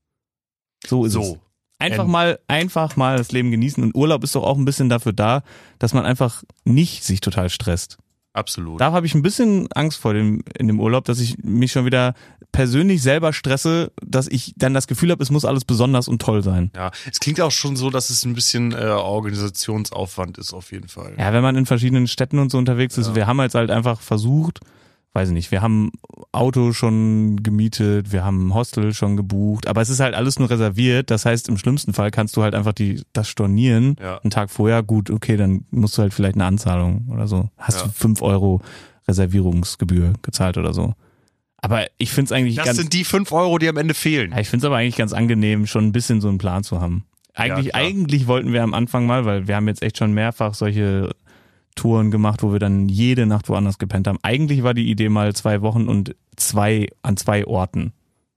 So ist so. es. Einfach Ähm. mal, einfach mal das Leben genießen und Urlaub ist doch auch ein bisschen dafür da, dass man einfach nicht sich total stresst. Absolut. Da habe ich ein bisschen Angst vor dem in dem Urlaub, dass ich mich schon wieder persönlich selber stresse, dass ich dann das Gefühl habe, es muss alles besonders und toll sein. Ja, es klingt auch schon so, dass es ein bisschen äh, Organisationsaufwand ist auf jeden Fall. Ja, wenn man in verschiedenen Städten und so unterwegs ist, Ja. wir haben jetzt halt einfach versucht, weiß ich nicht, wir haben Auto schon gemietet, wir haben Hostel schon gebucht, aber es ist halt alles nur reserviert, das heißt, im schlimmsten Fall kannst du halt einfach die das stornieren, Ja. einen Tag vorher, gut, okay, dann musst du halt vielleicht eine Anzahlung oder so, hast Ja. du fünf Euro Reservierungsgebühr gezahlt oder so. Aber ich find's eigentlich Das ganz, sind die fünf Euro, die am Ende fehlen. ja, ich find's aber eigentlich ganz angenehm, schon ein bisschen so einen Plan zu haben. Eigentlich, Ja, klar. eigentlich wollten wir am Anfang mal, weil wir haben jetzt echt schon mehrfach solche Touren gemacht, wo wir dann jede Nacht woanders gepennt haben. Eigentlich war die Idee mal zwei Wochen und zwei an zwei Orten.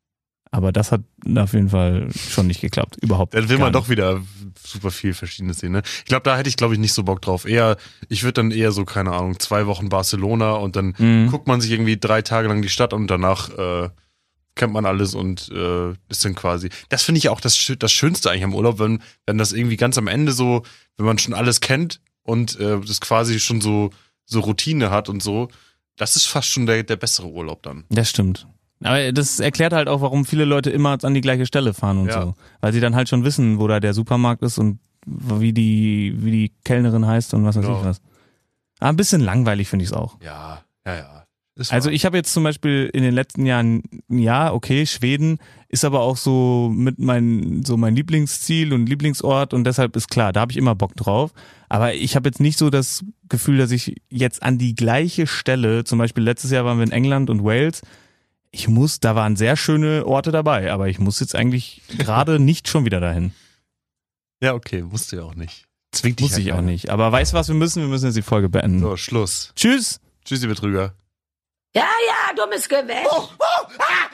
Aber das hat auf jeden Fall schon nicht geklappt. Überhaupt Dann will gar man nicht. doch wieder super viel Verschiedenes sehen. Ne? Ich glaube, da hätte ich, glaube ich, nicht so Bock drauf. Eher, ich würde dann eher so, keine Ahnung, zwei Wochen Barcelona und dann Mhm. guckt man sich irgendwie drei Tage lang die Stadt und danach äh, kennt man alles und äh, ist dann quasi. Das finde ich auch das, Schö- das Schönste eigentlich am Urlaub, wenn, wenn das irgendwie ganz am Ende so, wenn man schon alles kennt und äh, das quasi schon so, so Routine hat und so. Das ist fast schon der, der bessere Urlaub dann. Das stimmt. Aber das erklärt halt auch, warum viele Leute immer an die gleiche Stelle fahren und Ja. so. Weil sie dann halt schon wissen, wo da der Supermarkt ist und wie die, wie die Kellnerin heißt und was weiß Genau. ich was. Aber ein bisschen langweilig finde ich es auch. Ja, ja, ja. Ist Also wahr. ich habe jetzt zum Beispiel in den letzten Jahren, ja, okay, Schweden ist aber auch so mit mein, so mein Lieblingsziel und Lieblingsort und deshalb ist klar, da habe ich immer Bock drauf. Aber ich habe jetzt nicht so das Gefühl, dass ich jetzt an die gleiche Stelle, zum Beispiel letztes Jahr waren wir in England und Wales, ich muss, da waren sehr schöne Orte dabei, aber ich muss jetzt eigentlich gerade nicht schon wieder dahin. Ja, okay, musst du ja auch nicht. Zwingt dich Muss ja ich auch keiner. nicht. Aber weißt du, was wir müssen? Wir müssen jetzt die Folge beenden. So, Schluss. Tschüss! Tschüss, die Betrüger. Ja, ja, dummes Gewäsch. Oh, oh, ah!